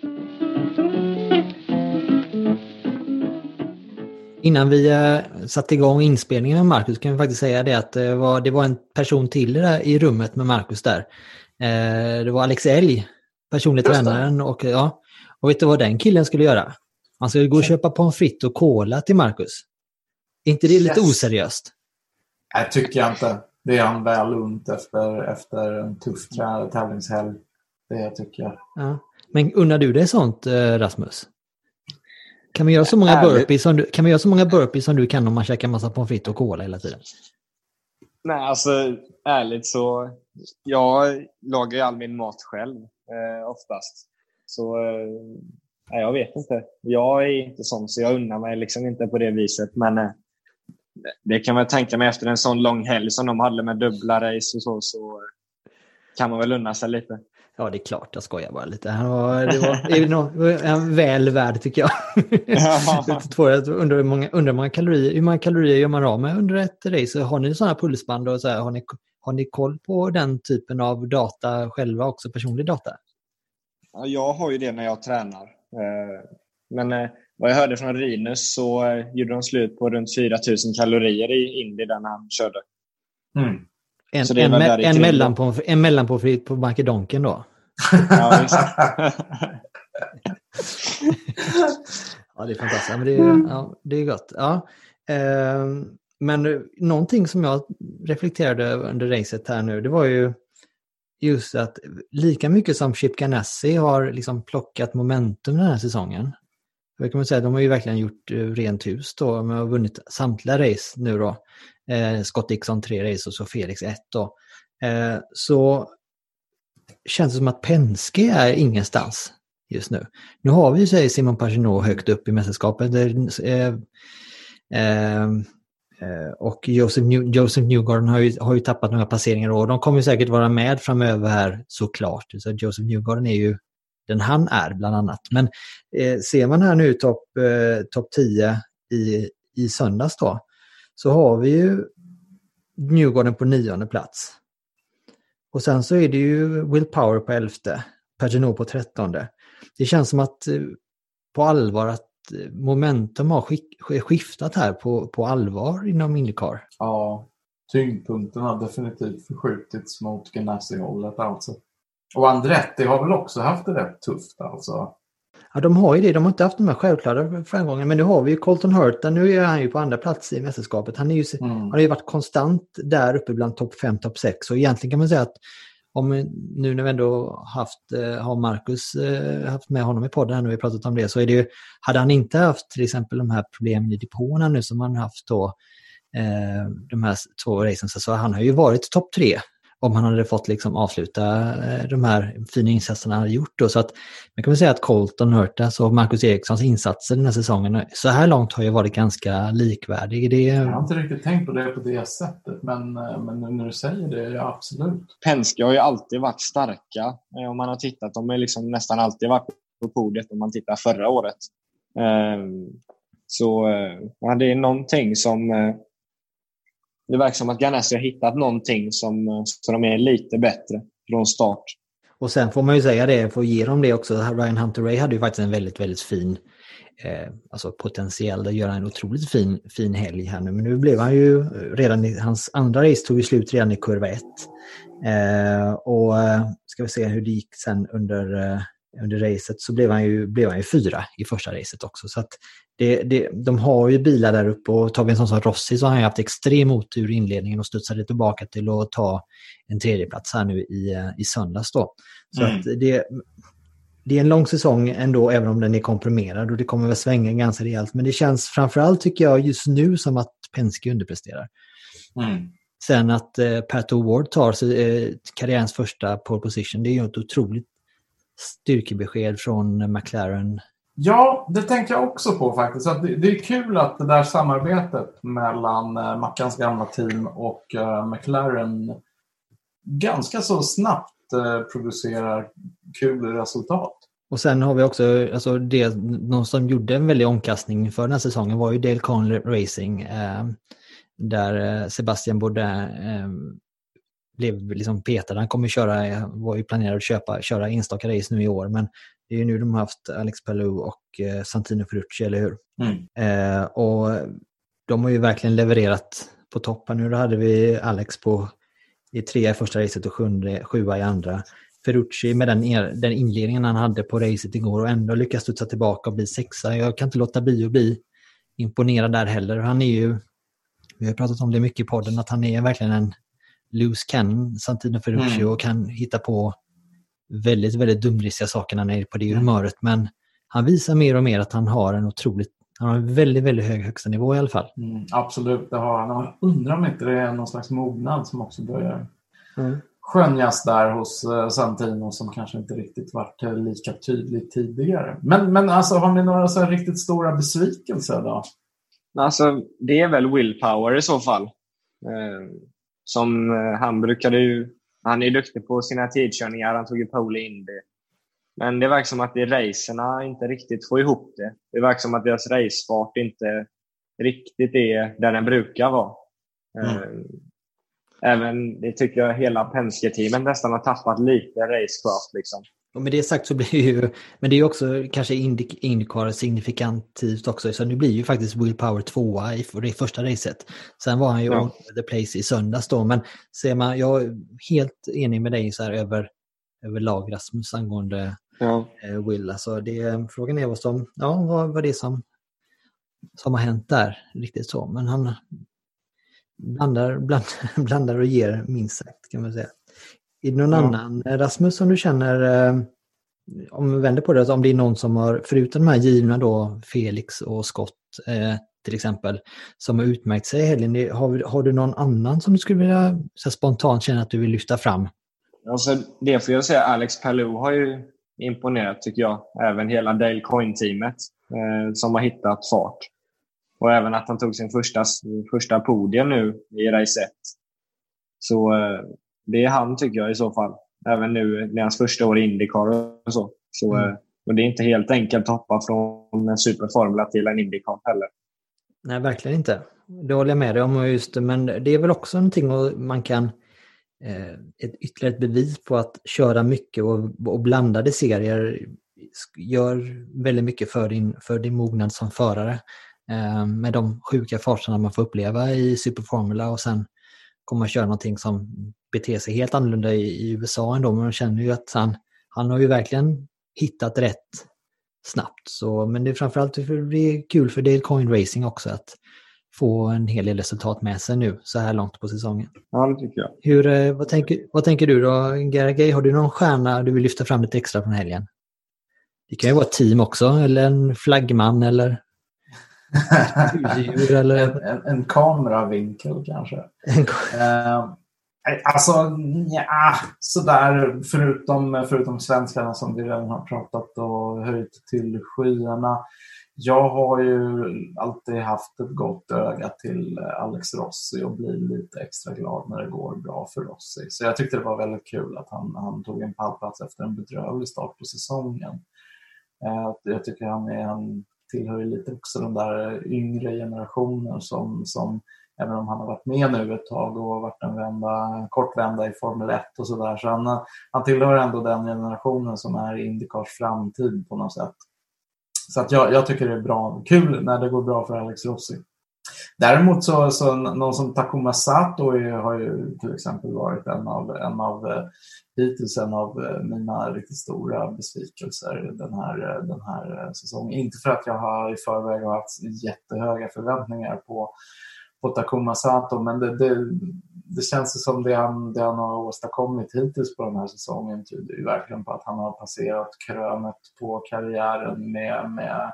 Innan vi uh, satte igång inspelningen med Marcus kan vi faktiskt säga det att det var, det var en person till där i rummet med Marcus där. Uh, det var Alex Elg, personlig tränaren. Och, ja, och vet du vad den killen skulle göra? Han skulle gå och köpa pommes frites och cola till Marcus. Inte det lite yes. oseriöst?
Nej, tycker jag inte. Det är han väl unt efter, efter en tuff tävlingshelg. Det tycker jag.
Ja. Men undrar du det sånt, Rasmus? Kan vi göra så många burpees som du, kan vi göra så många burpees som du kan om man käkar massa pommes frites och cola hela tiden?
Nej, alltså ärligt så jag lagar ju all min mat själv eh, oftast. Så eh, nej, jag vet inte. Jag är inte sån så jag unnar mig liksom inte på det viset. Men eh, det kan man tänka mig efter en sån lång helg som de hade med dubbla race och så, så kan man väl unna sig lite.
Ja, det är klart. Jag skojar bara lite. Han var, det var, det var en väl värd tycker jag. Ja. Undrar hur många, undrar många kalorier, hur många kalorier gör man av med under ett race? Har ni sådana pulsband och så här, har ni, har ni koll på den typen av data själva också, personlig data?
Ja, jag har ju det när jag tränar. Men vad jag hörde från Rinus så gjorde de slut på runt fyra tusen kalorier i Indy där han körde.
Mm. En, en, me- en, mellan på, en mellan på, på Makedonken då.
Ja, exakt.
Ja, det är fantastiskt. Men det, är, ja, det är gott. Ja. Eh, men någonting som jag reflekterade under racet här nu, det var ju just att lika mycket som Chip Ganassi har liksom plockat momentum den här säsongen. Det kan man säga, de har ju verkligen gjort rent hus då. De har vunnit samtliga race nu då. Eh, Scott Dixon tre race och så Felix ett då. Eh, så känns det som att Penske är ingenstans just nu. Nu har vi ju säger Simon Pagenaud högt upp i mästerskapet. Eh, eh, och Joseph, New, Joseph Newgarden har ju, har ju tappat några placeringar och de kommer ju säkert vara med framöver här såklart. Så Joseph Newgarden är ju den han är bland annat. Men eh, ser man här nu topp eh, top tio i, i söndags då, så har vi ju Newgarden på nionde plats. Och sen så är det ju Will Power på elfte, Pagenaud på trettonde. Det känns som att eh, på allvar att momentum har sk- skiftat här på, på allvar inom IndyCar.
Ja, tyngdpunkten har definitivt förskjutits mot Ganassi-hållet alltså. Och Andretti har väl också haft det rätt tufft alltså.
Ja, de har ju det. De har inte haft de här självklara framgångarna. Men nu har vi ju Colton Herta. Nu är han ju på andra plats i mästerskapet. Han, är ju, mm. han har ju varit konstant där uppe bland topp fem, topp sex. Och egentligen kan man säga att om nu när vi ändå haft, har Marcus haft med honom i podden här nu, vi pratat om det, så är det ju, hade han inte haft till exempel de här problemen i depåerna nu som han haft då, eh, de här två racen, så han har ju varit topp tre om han hade fått liksom avsluta de här fina insatserna han hade gjort då. Så att man kan väl säga att Colton Hurtas och Marcus Erikssons insatser den här säsongen så här långt har ju varit ganska likvärdig. Det...
Jag har inte riktigt tänkt på det på det sättet, men, men nu när du säger det, ja, absolut.
Penske har ju alltid varit starka. Om man har tittat, de har liksom nästan alltid varit på podiet om man tittar förra året. Så ja, det är någonting som... Det verkar som att Ganassi har hittat någonting som, som de är lite bättre från start.
Och sen får man ju säga det, för att ge dem det också. Ryan Hunter-Reay hade ju faktiskt en väldigt, väldigt fin eh, alltså potentiell att göra en otroligt fin, fin helg här nu. Men nu blev han ju redan i, hans andra race tog ju slut redan i kurva ett. Eh, och ska vi se hur det gick sen under, eh, under racet, så blev han ju, blev han ju fyra i första racet också. Så att det, det, de har ju bilar där uppe, och tar vi en sån som Rossi så har han haft extrem otur i inledningen och studsade tillbaka till att ta en tredje plats här nu i, i söndags då. Så mm. att det, det är en lång säsong ändå, även om den är komprimerad, och det kommer väl svänga ganska rejält. Men det känns framförallt, tycker jag, just nu som att Penske underpresterar.
Mm.
Sen att eh, Pat O'Ward tar eh, karriärens första pole position, det är ju ett otroligt styrkebesked från McLaren.
Ja, det tänker jag också på faktiskt. Att det, det är kul att det där samarbetet mellan uh, Mackans gamla team och uh, McLaren ganska så snabbt uh, producerar kul resultat.
Och sen har vi också, alltså det, någon som gjorde en väldig omkastning för den här säsongen var ju Dale Conley Racing, uh, där uh, Sebastian Bourdais uh, blev liksom petad. Han kommer köra, var ju planerad att köpa, köra enstaka race nu i år, men det är ju nu de har haft Alex Palou och eh, Santino Ferrucci, eller hur?
Mm.
Eh, och de har ju verkligen levererat på toppen. Nu då hade vi Alex på i trea i första racet och sjunde, sjua i andra. Ferrucci med den, den inledningen han hade på racet igår och ändå lyckas studsa tillbaka och bli sexa. Jag kan inte låta bli att bli imponerad där heller. Han är ju, vi har pratat om det mycket i podden, att han är verkligen en loose cannon, Santino Ferrucci, mm. och kan hitta på väldigt, väldigt dumdristiga saker när han är på det humöret. Men han visar mer och mer att han har en otroligt, han har en väldigt, väldigt hög högsta nivå i alla fall.
Mm, absolut, det har han. Jag undrar om inte det är någon slags mognad som också börjar mm. skönjas där hos uh, Santino, som kanske inte riktigt varit uh, lika tydligt tidigare. Men, men alltså, har ni några så här riktigt stora besvikelser då?
Alltså, det är väl willpower i så fall. Uh, som uh, han brukade ju, han är duktig på sina tidkörningar, han tog ju pole i Indy. Men det verkar som att det racerna inte riktigt får ihop det. Det verkar som att deras racefart inte riktigt är där den brukar vara. Mm. Även, det tycker jag, hela Penske-teamen nästan har tappat lite racecraft liksom.
Och med det sagt så blir ju, men det är ju också kanske IndyCar signifikantivt också, så nu blir ju faktiskt Will Power tvåa i det första racet. Sen var han ju ja. the place i söndags då, men ser man, jag är helt enig med dig så här över, över lag, Rasmus, angående ja. eh, Will. Alltså det, frågan är vad som, ja, vad, vad det är som, som har hänt där, riktigt så. Men han blandar, bland, blandar och ger minst sagt, kan man säga. Är det någon ja. annan, Rasmus, som du känner, eh, om vi vänder på det, om det är någon som har, förutom de här givna då, Felix och Scott eh, till exempel, som har utmärkt sig i helgen, har, har du någon annan som du skulle vilja så spontant känna att du vill lyfta fram?
Alltså, det får jag säga, Alex Palou har ju imponerat tycker jag, även hela Dale Coyne-teamet eh, som har hittat fart. Och även att han tog sin första, första podium nu i race ett. Så eh, det är han tycker jag i så fall. Även nu, det är hans första år i IndyCar och så. så mm. eh, och det är inte helt enkelt att hoppa från en superformula till en IndyCar heller.
Nej, verkligen inte. Det håller jag med dig om. Just det, men det är väl också någonting man kan... Eh, ett ytterligare ett bevis på att köra mycket och, och blandade serier gör väldigt mycket för din, för din mognad som förare. Eh, med de sjuka farterna man får uppleva i superformula och sen kommer man köra någonting som beter sig helt annorlunda i, i U S A ändå. Men man känner ju att han, han har ju verkligen hittat rätt snabbt. Så, men det är framförallt det är kul för Dale Coyne Racing också att få en hel del resultat med sig nu så här långt på säsongen.
Ja, det tycker jag.
Hur, vad, tänker, vad tänker du då, Garagay? Har du någon stjärna du vill lyfta fram lite extra från helgen? Det kan ju vara ett team också, eller en flaggman, eller
djur, eller en, en, en kameravinkel kanske. uh, alltså, ja, sådär, förutom, förutom svenskarna som vi redan har pratat och höjt till skyarna. Jag har ju alltid haft ett gott öga till Alex Rossi och blir lite extra glad när det går bra för Rossi. Så jag tyckte det var väldigt kul att han, han tog en pallplats efter en bedrövlig start på säsongen. Jag tycker han, är, han tillhör ju lite också den där yngre generationen som, som även om han har varit med nu ett tag och varit en, vända, en kort vända i Formel ett och sådär. Så han, han tillhör ändå den generationen som är IndyCars framtid på något sätt. Så att jag, jag tycker det är bra, kul när det går bra för Alex Rossi. Däremot så, så någon som Takuma Sato är, har ju till exempel varit en av, en av hittills en av mina riktigt stora besvikelser den här, den här säsongen. Inte för att jag har i förväg haft jättehöga förväntningar på, på Takuma Sato, men det, det, det känns som det han, det han har åstadkommit hittills på den här säsongen tyder ju verkligen på att han har passerat krönet på karriären med, med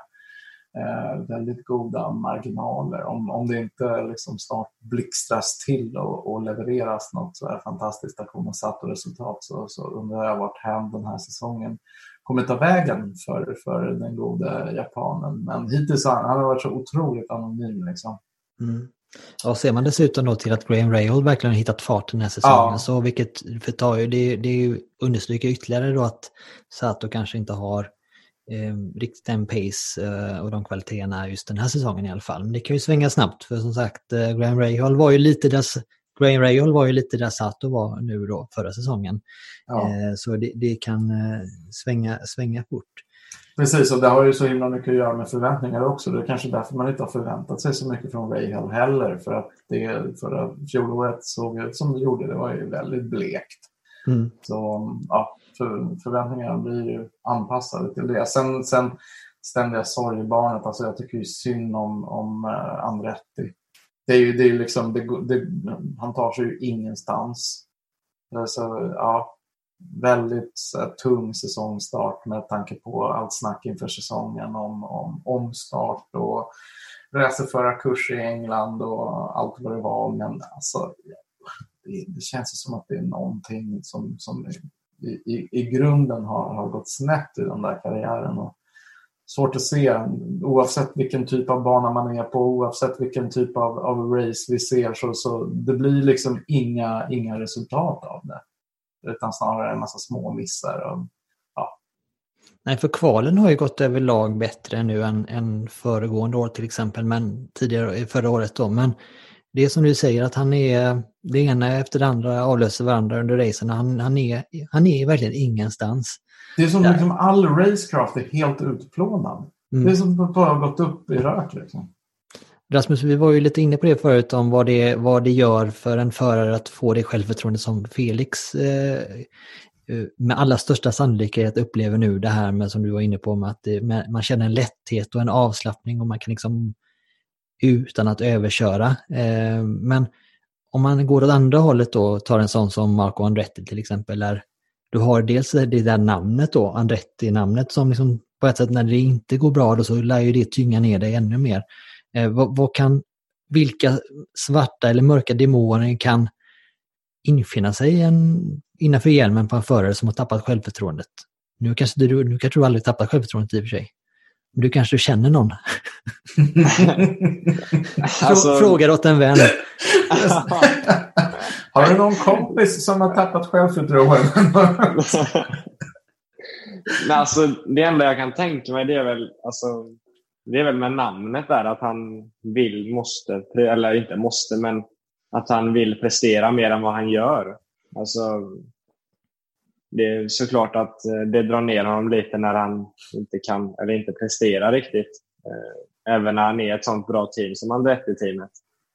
eh, väldigt goda marginaler. Om, om det inte liksom snart blixtras till och, och levereras något så är fantastiskt Takuma Sato-resultat så, så undrar jag vart han den här säsongen kommer ta vägen för, för den goda japanen. Men hittills har han, han har varit så otroligt anonym liksom.
Mm. Och ser man dessutom då till att Graham Rahal verkligen har hittat fart den här säsongen, ja. Så vilket förtar ju, det, det är ju understryker ytterligare då att Sato kanske inte har eh, riktigt en pace eh, och de kvaliteterna just den här säsongen i alla fall. Men det kan ju svänga snabbt för som sagt eh, Graham Rahal var ju lite där Graham Rahal var ju lite där Sato var nu då förra säsongen. Ja. Eh, så det, det kan eh, svänga, svänga fort.
Precis, och det har ju så himla mycket att göra med förväntningar också. Det är kanske därför man inte har förväntat sig så mycket från Rahal heller. För att det förra fjolåret såg ut som det gjorde. Det var ju väldigt blekt. Mm. Så ja, för, förväntningarna blir ju anpassade till det. Sen, sen ständiga sorgebarnet. Alltså jag tycker ju synd om, om uh, Andretti. Det är ju, det är ju liksom, det, det, han tar sig ju ingenstans. Så ja... väldigt så, tung säsongstart med tanke på allt snack inför säsongen om, om omstart och racerförarkurs i England och allt vad det var. Men alltså, det, det känns som att det är någonting som, som i, i, i grunden har, har gått snett i den där karriären. Och svårt att se, oavsett vilken typ av bana man är på, oavsett vilken typ av, av race vi ser, så, så det blir liksom inga, inga resultat av det. Utan snarare en massa små missar. Och, ja.
Nej, för kvalen har ju gått överlag bättre nu än, än föregående år till exempel, men tidigare förra året då. Men det är som du säger att han är det ena efter det andra avlöser varandra under racen. Han, han, är, han är verkligen ingenstans.
Det är som liksom all racecraft är helt utplånad. Mm. Det är som att bara gått upp i rök liksom.
Rasmus, vi var ju lite inne på det förut om vad det, vad det gör för en förare att få det självförtroende som Felix eh, med allra största sannolikhet upplever nu det här med som du var inne på med att det, med, man känner en lätthet och en avslappning och man kan liksom utan att överköra. Eh, men om man går åt andra hållet då, tar en sån som Marco Andretti till exempel, där du har dels det där namnet då, Andretti-namnet, som liksom på ett sätt när det inte går bra då, så lär ju det tynga ner dig ännu mer. Eh, vad, vad kan, vilka svarta eller mörka demoner kan infinna sig en, innanför hjälmen på en förare som har tappat självförtroendet? Nu kanske du, nu kanske du aldrig tappat självförtroendet i och för sig. Men du kanske känner någon. alltså... Frågar åt en vän.
Har du någon kompis som har tappat självförtroendet?
Men alltså, det enda jag kan tänka mig, det är väl alltså, det är väl med namnet där, att han vill, måste, eller inte måste, men att han vill prestera mer än vad han gör. Alltså, det är såklart att det drar ner honom lite när han inte kan eller inte presterar riktigt. Även när han är ett sånt bra team som Andretti-teamet.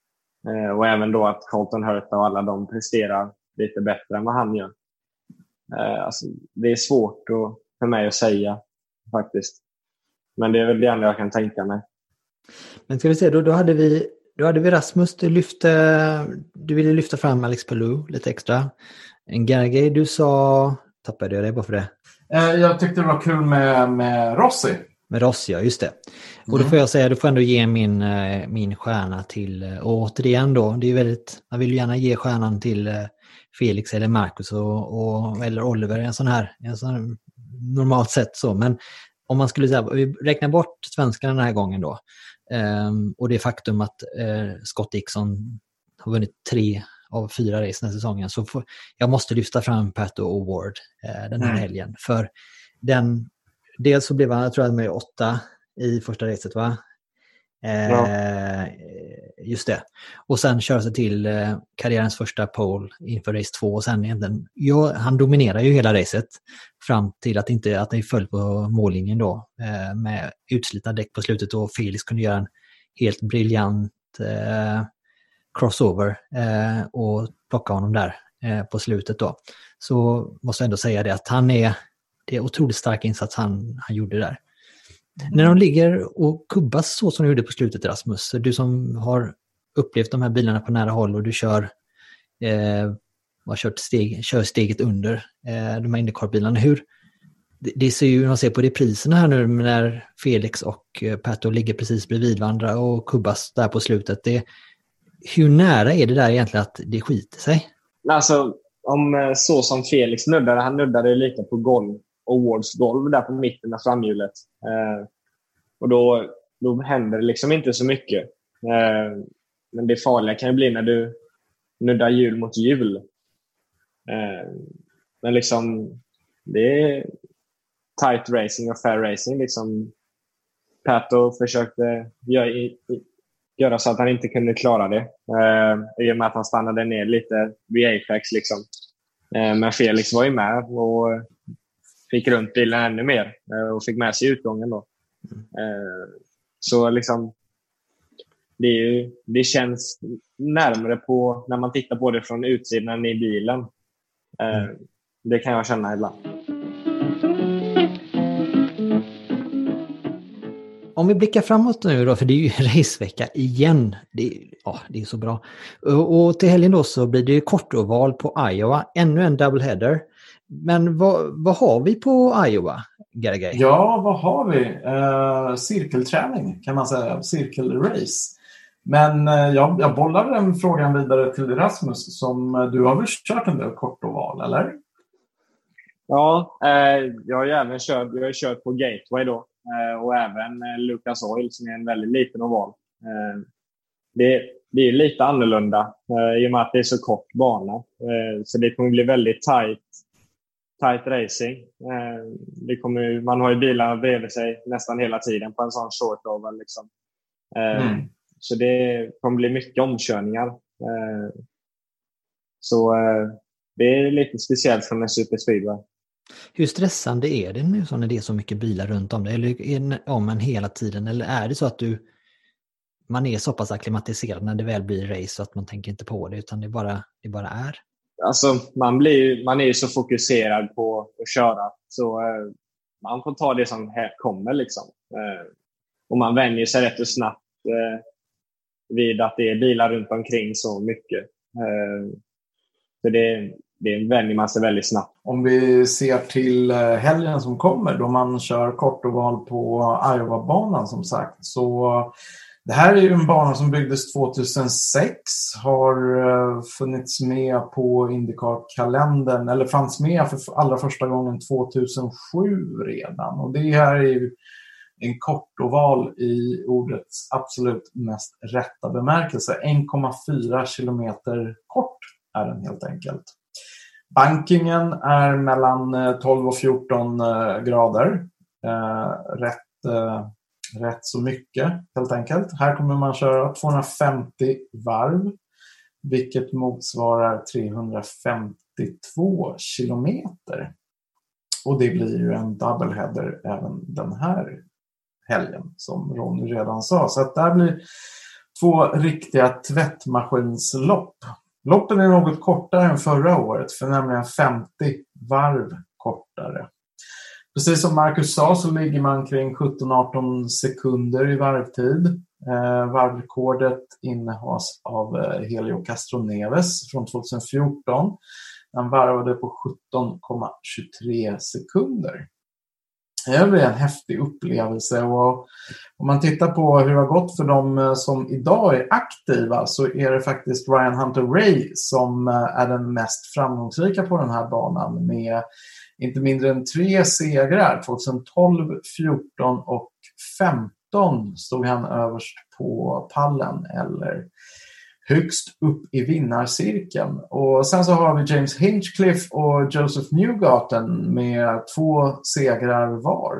Och även då att Colton Herta och alla de presterar lite bättre än vad han gör. Alltså, det är svårt att, för mig att säga faktiskt. Men det är väl det enda jag kan tänka mig.
Men ska vi se, då, då hade vi då hade vi Rasmus, du, lyfte, du ville lyfta fram Alex Palou lite extra. En Gergely, du sa, tappade jag det bara för det?
Jag tyckte det var kul med, med Rossi.
Med Rossi, ja, just det. Och då får jag säga, du får ändå ge min, min stjärna till, och återigen då, det är väldigt, jag vill gärna ge stjärnan till Felix eller Marcus och, och, eller Oliver, en sån här, en sån här normalt sett så, men om man skulle säga, vi räknar bort svenskarna den här gången då, um, och det faktum att uh, Scott Dixon har vunnit tre av fyra race den här säsongen, så får, jag måste lyfta fram Pato O'Ward uh, den här mm. helgen, för den, dels så blev han, jag tror att med åtta i första racet, va? Eh, ja. Just det. Och sen kör sig till eh, karriärens första pole inför race två, och sen egentligen, ja, han dominerar ju hela racet fram till att inte att det föll på mållinjen då, eh, med utslitna däck på slutet, och Felix kunde göra en helt briljant eh, crossover eh, och plocka honom där eh, på slutet då. Så måste jag ändå säga det, att han är, det är otroligt stark insats han, han gjorde där. Mm. När de ligger och kubbas så som de gjorde på slutet, Rasmus, du som har upplevt de här bilarna på nära håll och du kör, eh, har kört steg, kör steget under eh, de här IndyCar-bilarna, hur det, det ser ju, man ser på repriserna här nu när Felix och eh, Pato ligger precis bredvid varandra och kubbas där på slutet, det, hur nära är det där egentligen att det skiter sig?
Alltså, om så som Felix nuddade, han nuddade lite på golv, Awards golv där på mitten av framhjulet. Eh, och då, då händer det liksom inte så mycket. Eh, men det farliga kan ju bli när du nuddar hjul mot hjul. Eh, men liksom, det är tight racing och fair racing. Liksom, Pato försökte göra, göra så att han inte kunde klara det. Eh, I och med att han stannade ner lite vid Apex liksom. Eh, men Felix var ju med och fick runt bilen ännu mer och fick med sig utgången då. Mm. Så liksom det, är ju, det känns närmare på när man tittar på det från utsidan i bilen. Mm. Det kan jag känna ibland.
Om vi blickar framåt nu då, för det är ju racevecka igen. Det är, ja, det är så bra. Och, och till helgen då så blir det kortoval på Iowa. Ännu en doubleheader. Men vad, vad har vi på Iowa, Gergely?
Ja, vad har vi? Uh, cirkelträning kan man säga. Cirkelrace. Men uh, jag, jag bollar den frågan vidare till Rasmus, som uh, du har väl kört en del kortoval, eller?
Ja, uh, jag har ju även kört, jag har kört på Gateway då. Uh, och även uh, Lucas Oil som är en väldigt liten oval. Uh, det, det är lite annorlunda uh, i och med att det är så kort bana. Uh, så det kommer bli väldigt tight. Tight racing. Det kommer, man har ju bilarna bredvid sig nästan hela tiden på en sån short oval liksom. Mm. Så det kommer bli mycket omkörningar. Så det är lite speciellt från en superspeedway.
Hur stressande är det nu så när det är så mycket bilar runt om det? Eller är det om en hela tiden? Eller är det så att du man är så pass akklimatiserad när det väl blir race så att man tänker inte på det, utan det bara, det bara är?
Alltså, man, blir, man är ju så fokuserad på att köra, så eh, man får ta det som här kommer liksom. Eh, och man vänjer sig rätt och snabbt eh, vid att det är bilar runt omkring så mycket. Så det, det är en väldigt massa väldigt snabbt.
Om vi ser till helgen som kommer då man kör kortoval på Iowa-banan som sagt, så det här är ju en bana som byggdes tjugohundrasex, har funnits med på IndyCar-kalendern, eller fanns med för allra första gången tjugohundrasju redan. Och det här är ju en kortoval i ordets absolut mest rätta bemärkelse. en komma fyra kilometer kort är den helt enkelt. Bankingen är mellan tolv och fjorton grader. Eh, rätt... Eh, Rätt så mycket helt enkelt. Här kommer man köra tvåhundrafemtio varv, vilket motsvarar trehundrafemtiotvå kilometer. Och det blir ju en doubleheader även den här helgen, som Ronny redan sa. Så att det här blir två riktiga tvättmaskinslopp. Loppen är något kortare än förra året, för nämligen femtio varv kortare. Precis som Marcus sa så ligger man kring sjutton arton sekunder i varvtid. Eh, varvrekordet innehas av eh, Helio Castroneves från tjugohundrafjorton. Han varvade på sjutton komma tjugotre sekunder. Det blir en häftig upplevelse, och om man tittar på hur det har gått för de som idag är aktiva, så är det faktiskt Ryan Hunter-Reay som är den mest framgångsrika på den här banan, med inte mindre än tre segrar. tjugotolv, fjorton och femton stod han överst på pallen, eller högst upp i vinnarcirkeln. Och sen så har vi James Hinchcliffe och Joseph Newgarden med två segrar var.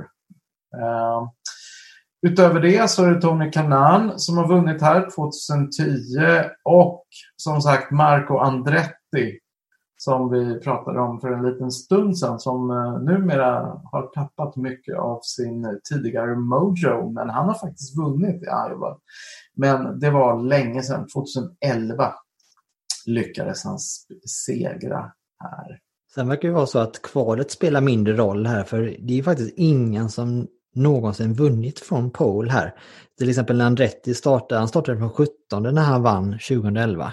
Uh, utöver det så är det Tony Kanaan som har vunnit här tjugohundratio, och som sagt Marco Andretti som vi pratade om för en liten stund sedan, som uh, numera har tappat mycket av sin tidigare mojo, men han har faktiskt vunnit i Iowa. Men det var länge sedan, tjugoelva lyckades han segra här.
Sen verkar det vara så att kvalet spelar mindre roll här, för det är faktiskt ingen som någonsin vunnit från pole här. Till exempel när Andretti startade, han startade från sjuttonde när han vann tjugoelva.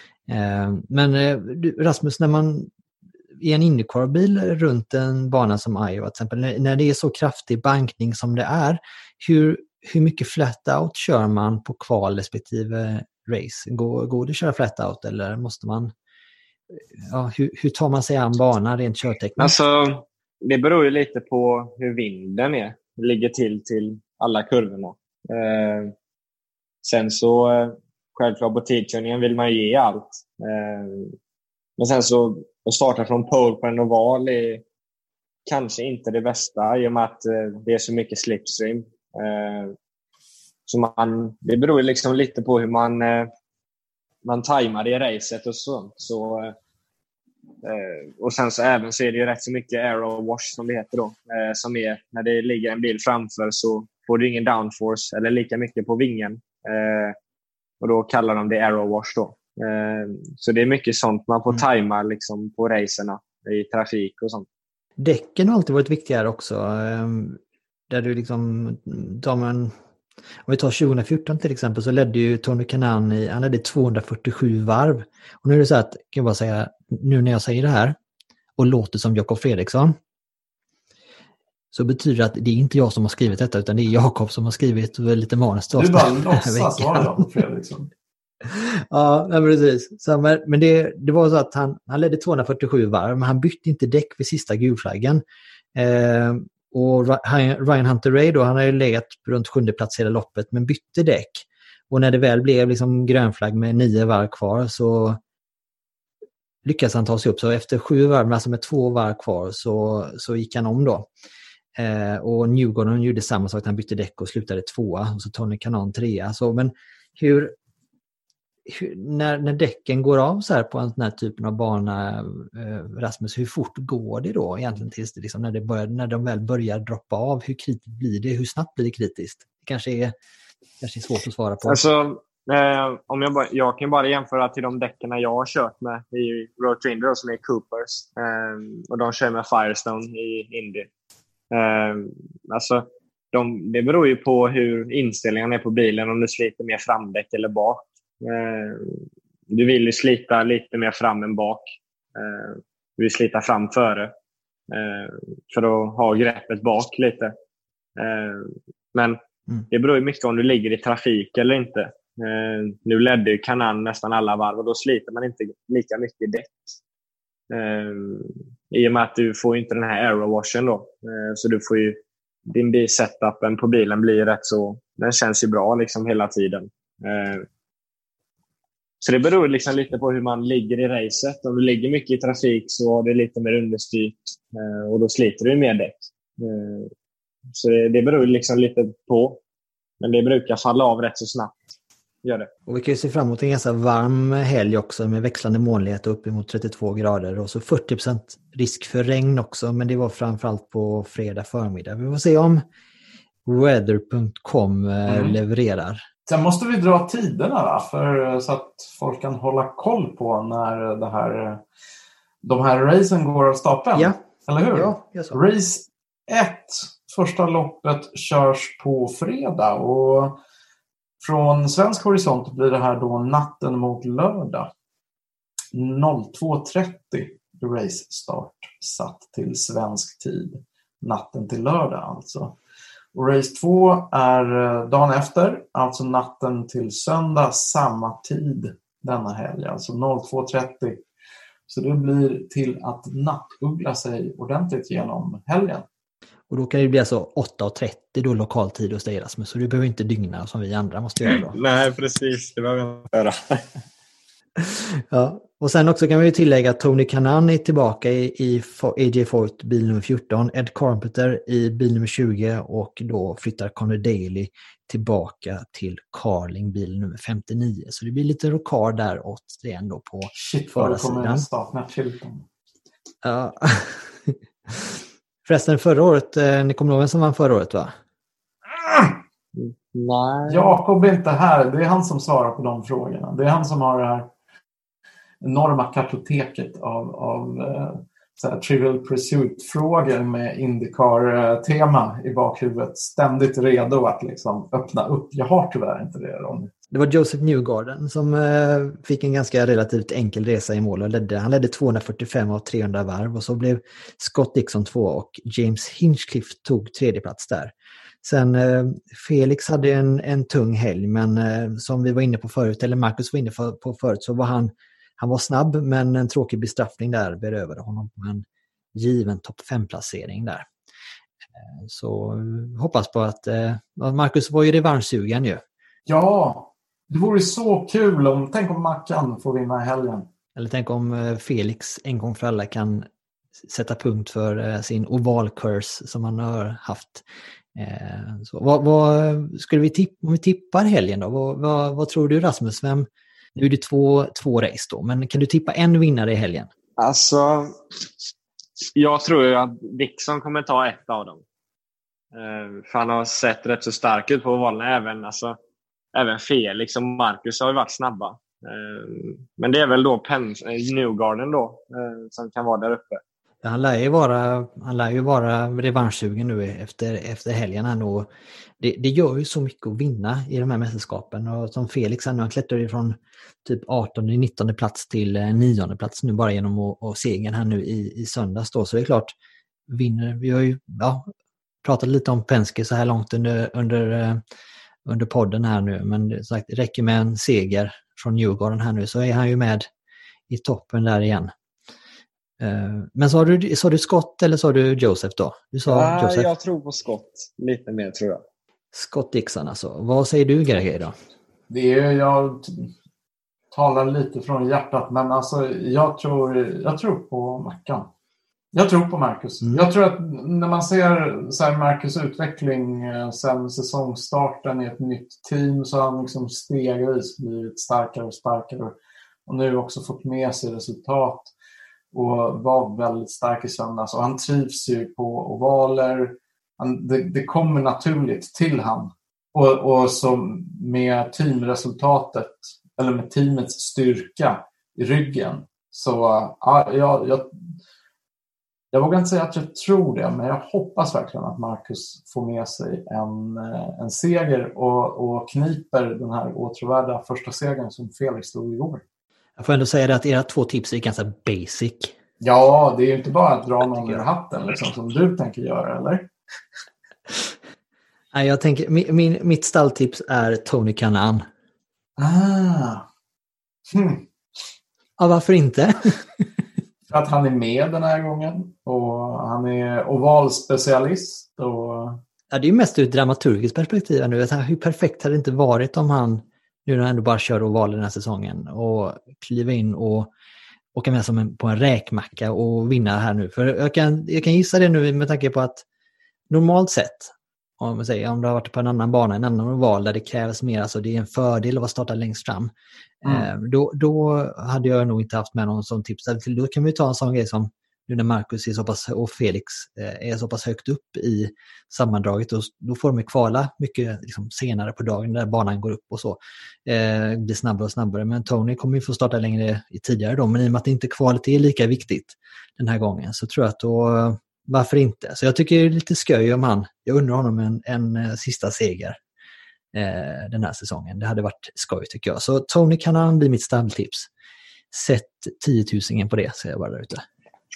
Men Rasmus, när man i en IndyCar-bil runt en bana som Iowa till exempel, när det är så kraftig bankning som det är, hur, hur mycket flat out kör man på kval respektive race? Går, går det att köra flat out, eller måste man, ja, hur, hur tar man sig an banan rent körtekniskt?
Alltså, det beror ju lite på hur vinden är, ligger till till alla kurvorna. Eh, sen så självklart på tidkörningen vill man ge allt. Eh, men sen så att starta från pole på en oval är kanske inte det bästa, i och med att eh, det är så mycket slipstream. Eh, så man, det beror ju liksom lite på hur man eh, man tajmar det i racet och sånt. Så, eh, och sen så även så är det ju rätt så mycket aero wash som det heter då. Eh, som är när det ligger en bil framför, så får du ingen downforce eller lika mycket på vingen. Eh, och då kallar de det aero wash då. Eh, så det är mycket sånt man får mm. tajma liksom på racerna i trafik och sånt.
Däcken har alltid varit viktigare också. Eh, där du liksom de en, om vi tar tjugohundrafjorton till exempel, så ledde ju Tony Kanaan i, han ledde tvåhundrafyrtiosju varv. Och nu är det så att, kan jag bara säga, nu när jag säger det här och låter som Jakob Fredriksson, så betyder det att det är inte jag som har skrivit detta, utan det är Jakob som har skrivit lite manus.
Du bara låtsas vara Jakob Fredriksson.
Ja, precis. Så, men men det, det var så att han, han ledde tvåhundrafyrtiosju varv, men han bytte inte däck vid sista gulflaggen. Eh, och Ryan Hunter-Reay då, han har ju legat runt sjunde plats hela loppet, men bytte däck. Och när det väl blev liksom grönflagg med nio varv kvar, så lyckades han ta sig upp. Så efter sju varv, alltså med två varv kvar, så, så gick han om då. Eh, och Newgarden gjorde samma sak, han bytte däck och slutade tvåa, och så Tony Kanaan trea. Så, men hur, hur, när, när däcken går av så här på en sån här typen av bana, eh, Rasmus, hur fort går det då egentligen tills det liksom, när, det börjar, när de väl börjar droppa av, hur kritiskt blir det, hur snabbt blir det kritiskt? Det kanske är, kanske är svårt att svara på.
Alltså, eh, om jag, bara, jag kan bara jämföra till de däckerna jag har kört med i Road Trinder som är Coopers, eh, och de kör med Firestone i Indy. Uh, alltså, de, det beror ju på hur inställningen är på bilen, om det sliter mer framdäck eller bak. Uh, du vill ju slita lite mer fram än bak. Eh, du vill slita fram före. Eh, för att ha greppet bak lite. Eh, men mm. det beror ju mycket om du ligger i trafik eller inte. Eh, nu ledde ju Kanan nästan alla varv och då sliter man inte lika mycket däck. Eh, I och med att du får inte den här aerowashen då. Eh, så du får ju din bil-setupen på bilen blir rätt så, den känns ju bra liksom hela tiden. Eh, så det beror liksom lite på hur man ligger i racet. Om du ligger mycket i trafik så är det lite mer understyrt eh, och då sliter du mer däck. Eh, så det, det beror liksom lite på. Men det brukar falla av rätt så snabbt. Gör det.
Och vi kan ju se fram emot en ganska varm helg också med växlande molnighet upp emot trettiotvå grader och så fyrtio procent risk för regn också, men det var framförallt på fredag förmiddag. Vi får se om weather punkt com mm. levererar.
Sen måste vi dra tiderna va? För, så att folk kan hålla koll på när det här, de här racen går av stapeln.
Ja.
Eller hur?
Ja, jag så.
Race ett, första loppet körs på fredag och från svensk horisont blir det här då natten mot lördag. två trettio race start satt till svensk tid. Natten till lördag alltså. Och race två är dagen efter, alltså natten till söndag samma tid denna helg. Alltså två trettio. Så det blir till att nattuggla sig ordentligt genom helgen.
Och då kan det bli alltså åtta trettio då lokal tid hos dig Rasmus. Så du behöver inte dygna som vi andra måste göra då.
Nej, precis. Det behöver jag inte göra.
Ja. Och sen också kan vi ju tillägga att Tony Kanaan är tillbaka i, i A J Foyt bil nummer fjorton. Ed Carpenter i bil nummer tjugo och då flyttar Conor Daly tillbaka till Carling bil nummer femtionio. Så det blir lite rockar där åt det ändå på
Shit, förra sidan.
Ja. Förresten förra året, ni kommer ihåg vem som vann förra året va?
Nej.
Jakob är inte här, det är han som svarar på de frågorna. Det är han som har det här enorma kartoteket av, av så här, Trivial Pursuit-frågor med IndyCar-tema i bakhuvudet. Ständigt redo att liksom öppna upp. Jag har tyvärr inte det, Ronny.
Det var Joseph Newgarden som eh, fick en ganska relativt enkel resa i mål och ledde. Han ledde tvåhundrafyrtiofem av trehundra varv och så blev Scott Dixon två och James Hinchcliffe tog tredje plats där. Sen eh, Felix hade en, en tung helg men eh, som vi var inne på förut, eller Marcus var inne på förut, så var han, han var snabb men en tråkig bestraffning där berövade honom på en given topp fem-placering där. Eh, så hoppas på att eh, Marcus var ju revanschsugen ju.
Ja, det vore så kul om, tänk om Mackan får vinna i helgen.
Eller tänk om Felix en gång för alla kan sätta punkt för sin oval curse som han har haft. Så, vad, vad skulle vi tippa, om vi tippar helgen då? Vad, vad, vad tror du Rasmus? Vem, nu är det två, två race då, men kan du tippa en vinnare i helgen?
Alltså, jag tror ju att Dixon kommer ta ett av dem. För han har sett rätt så stark ut på ovalen även, alltså Även Felix och Marcus har ju varit snabba. Men det är väl då Penn, Newgarden då som kan vara där uppe.
Ja, han lär ju vara, han lär ju vara revanschsugen nu efter, efter helgen här nu. Det, det gör ju så mycket att vinna i de här mästerskapen. Och som Felix han klättrar ifrån typ artonde nittonde plats till nionde plats nu bara genom att, att segern här nu i, i söndags då. Så det är klart, vinner. Vi har ju ja, pratat lite om Penske så här långt under, under under podden här nu, men sagt, det räcker med en seger från Newgarden här nu så är han ju med i toppen där igen. Uh, men sa du, sa du Scott eller sa du Joseph då? Du sa
ja,
Joseph.
Jag tror på Scott lite mer tror jag.
Scott Dixon alltså. Vad säger du Greger då?
Det är, jag talar lite från hjärtat men alltså jag tror, jag tror på Mackan. Jag tror på Marcus. Mm. Jag tror att när man ser så här Marcus utveckling sen säsongstarten i ett nytt team så har han liksom stegvis blivit starkare och starkare. Och nu också fått med sig resultat och var väldigt stark i söndags. Och han trivs ju på ovaler. Han, det, det kommer naturligt till han. Och, och så med teamresultatet eller med teamets styrka i ryggen så ja, jag... jag Jag vågar inte säga att jag tror det, men jag hoppas verkligen att Marcus får med sig en, en seger och, och kniper den här åtråvärda första segern som Felix stod igår.
Jag får ändå säga det att era två tips är ganska basic.
Ja, det är ju inte bara att dra någon ur hatten liksom, som du tänker göra, eller?
Nej, jag tänker, min, min, mitt stalltips är Tony Kanaan.
Ah. Hmm.
Ja, varför inte?
För att han är med den här gången. Och han är ovalspecialist. Och...
Ja, det är ju mest ur ett dramaturgiskt perspektiv nu. Hur perfekt hade det inte varit om han, nu när han ändå bara kör oval den här säsongen, och kliva in och åka med som en, på en räkmacka och vinna här nu. För jag kan, jag kan gissa det nu med tanke på att normalt sett, om man säger, om du har varit på en annan bana, en annan oval där det krävs mer, alltså det är en fördel att vara starta längst fram. Mm. Eh, då, då hade jag nog inte haft med någon sån tips. Då kan vi ta en sån grej som nu när Marcus är så pass, och Felix eh, är så pass högt upp i sammandraget, och då får de kvala mycket liksom, senare på dagen när banan går upp och så. Eh, blir snabbare och snabbare. Men Tony kommer ju få starta längre i tidigare då. Men i och med att inte kvalet är lika viktigt den här gången, så tror jag att då, varför inte? Så jag tycker det är lite sköj om han, jag undrar honom en, en, en sista seger eh, den här säsongen. Det hade varit skoj tycker jag. Så Tony kan han bli mitt stalltips. Sätt tio tusen på det, så jag bara där ute.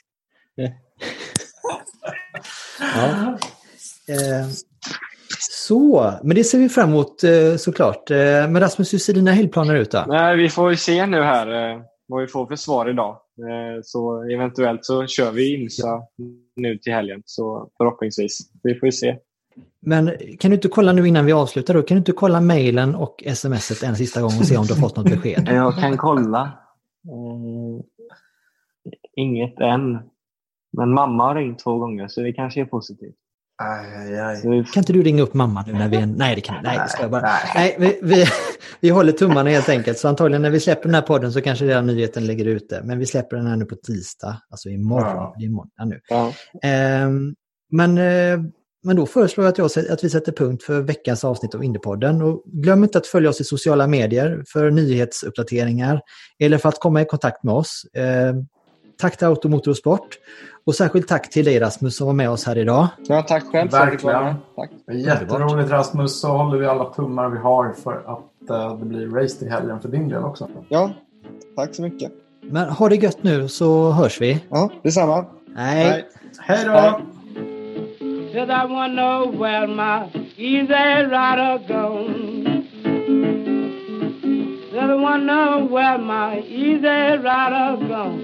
Ja. Eh, så, men det ser vi fram emot eh, såklart. Eh, men Rasmus, hur ser dina helgplaner ut då?
Nej, vi får ju se nu här eh, vad vi får för svar idag. Eh, så eventuellt så kör vi Insa nu till helgen, så förhoppningsvis. Vi får ju se.
Men kan du inte kolla nu innan vi avslutar då? Kan du inte kolla mejlen och smset en sista gång och se om du har fått något besked?
Jag kan kolla. Mm, inget än. Men mamma har ringt två gånger, så det kanske är positivt.
Aj, aj, aj.
Vi... Kan inte du ringa upp mamma nu när vi är... Nej, det kan nej, det ska jag bara... Nej, nej vi, vi, vi håller tummarna helt enkelt. Så antagligen när vi släpper den här podden så kanske redan nyheten ligger ute. Men vi släpper den här nu på tisdag. Alltså imorgon.
Ja.
imorgon ja, nu.
Ja.
Um, men, uh, men då föreslår jag att, jag att vi sätter punkt för veckans avsnitt av Indypodden. Och glöm inte att följa oss i sociala medier för nyhetsuppdateringar eller för att komma i kontakt med oss. Uh, tack till Automotorsport. Och särskilt tack till dig Rasmus som var med oss här idag.
Ja, tack själv.
Verkligen.
Tack.
Det är jätteroligt Rasmus, så håller vi alla tummar vi har för att uh, det blir race till helgen för din del också.
Ja, tack så mycket.
Men ha det gött nu så hörs vi.
Ja, detsamma.
Hej.
Hej då.
Cause I wanna know where my easy rider goes. Cause I wanna know where my easy rider goes.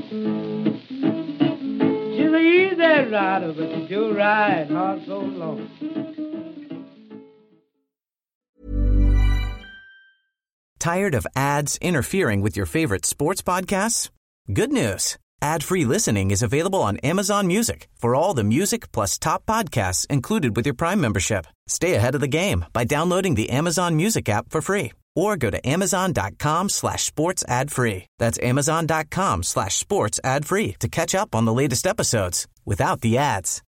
She's an easy rider, but she do ride hard so long.
Tired of ads interfering with your favorite sports podcasts? Good news. Ad-free listening is available on Amazon Music for all the music plus top podcasts included with your Prime membership. Stay ahead of the game by downloading the Amazon Music app for free or go to amazon.com slash sports ad free. That's amazon.com slash sports ad free to catch up on the latest episodes without the ads.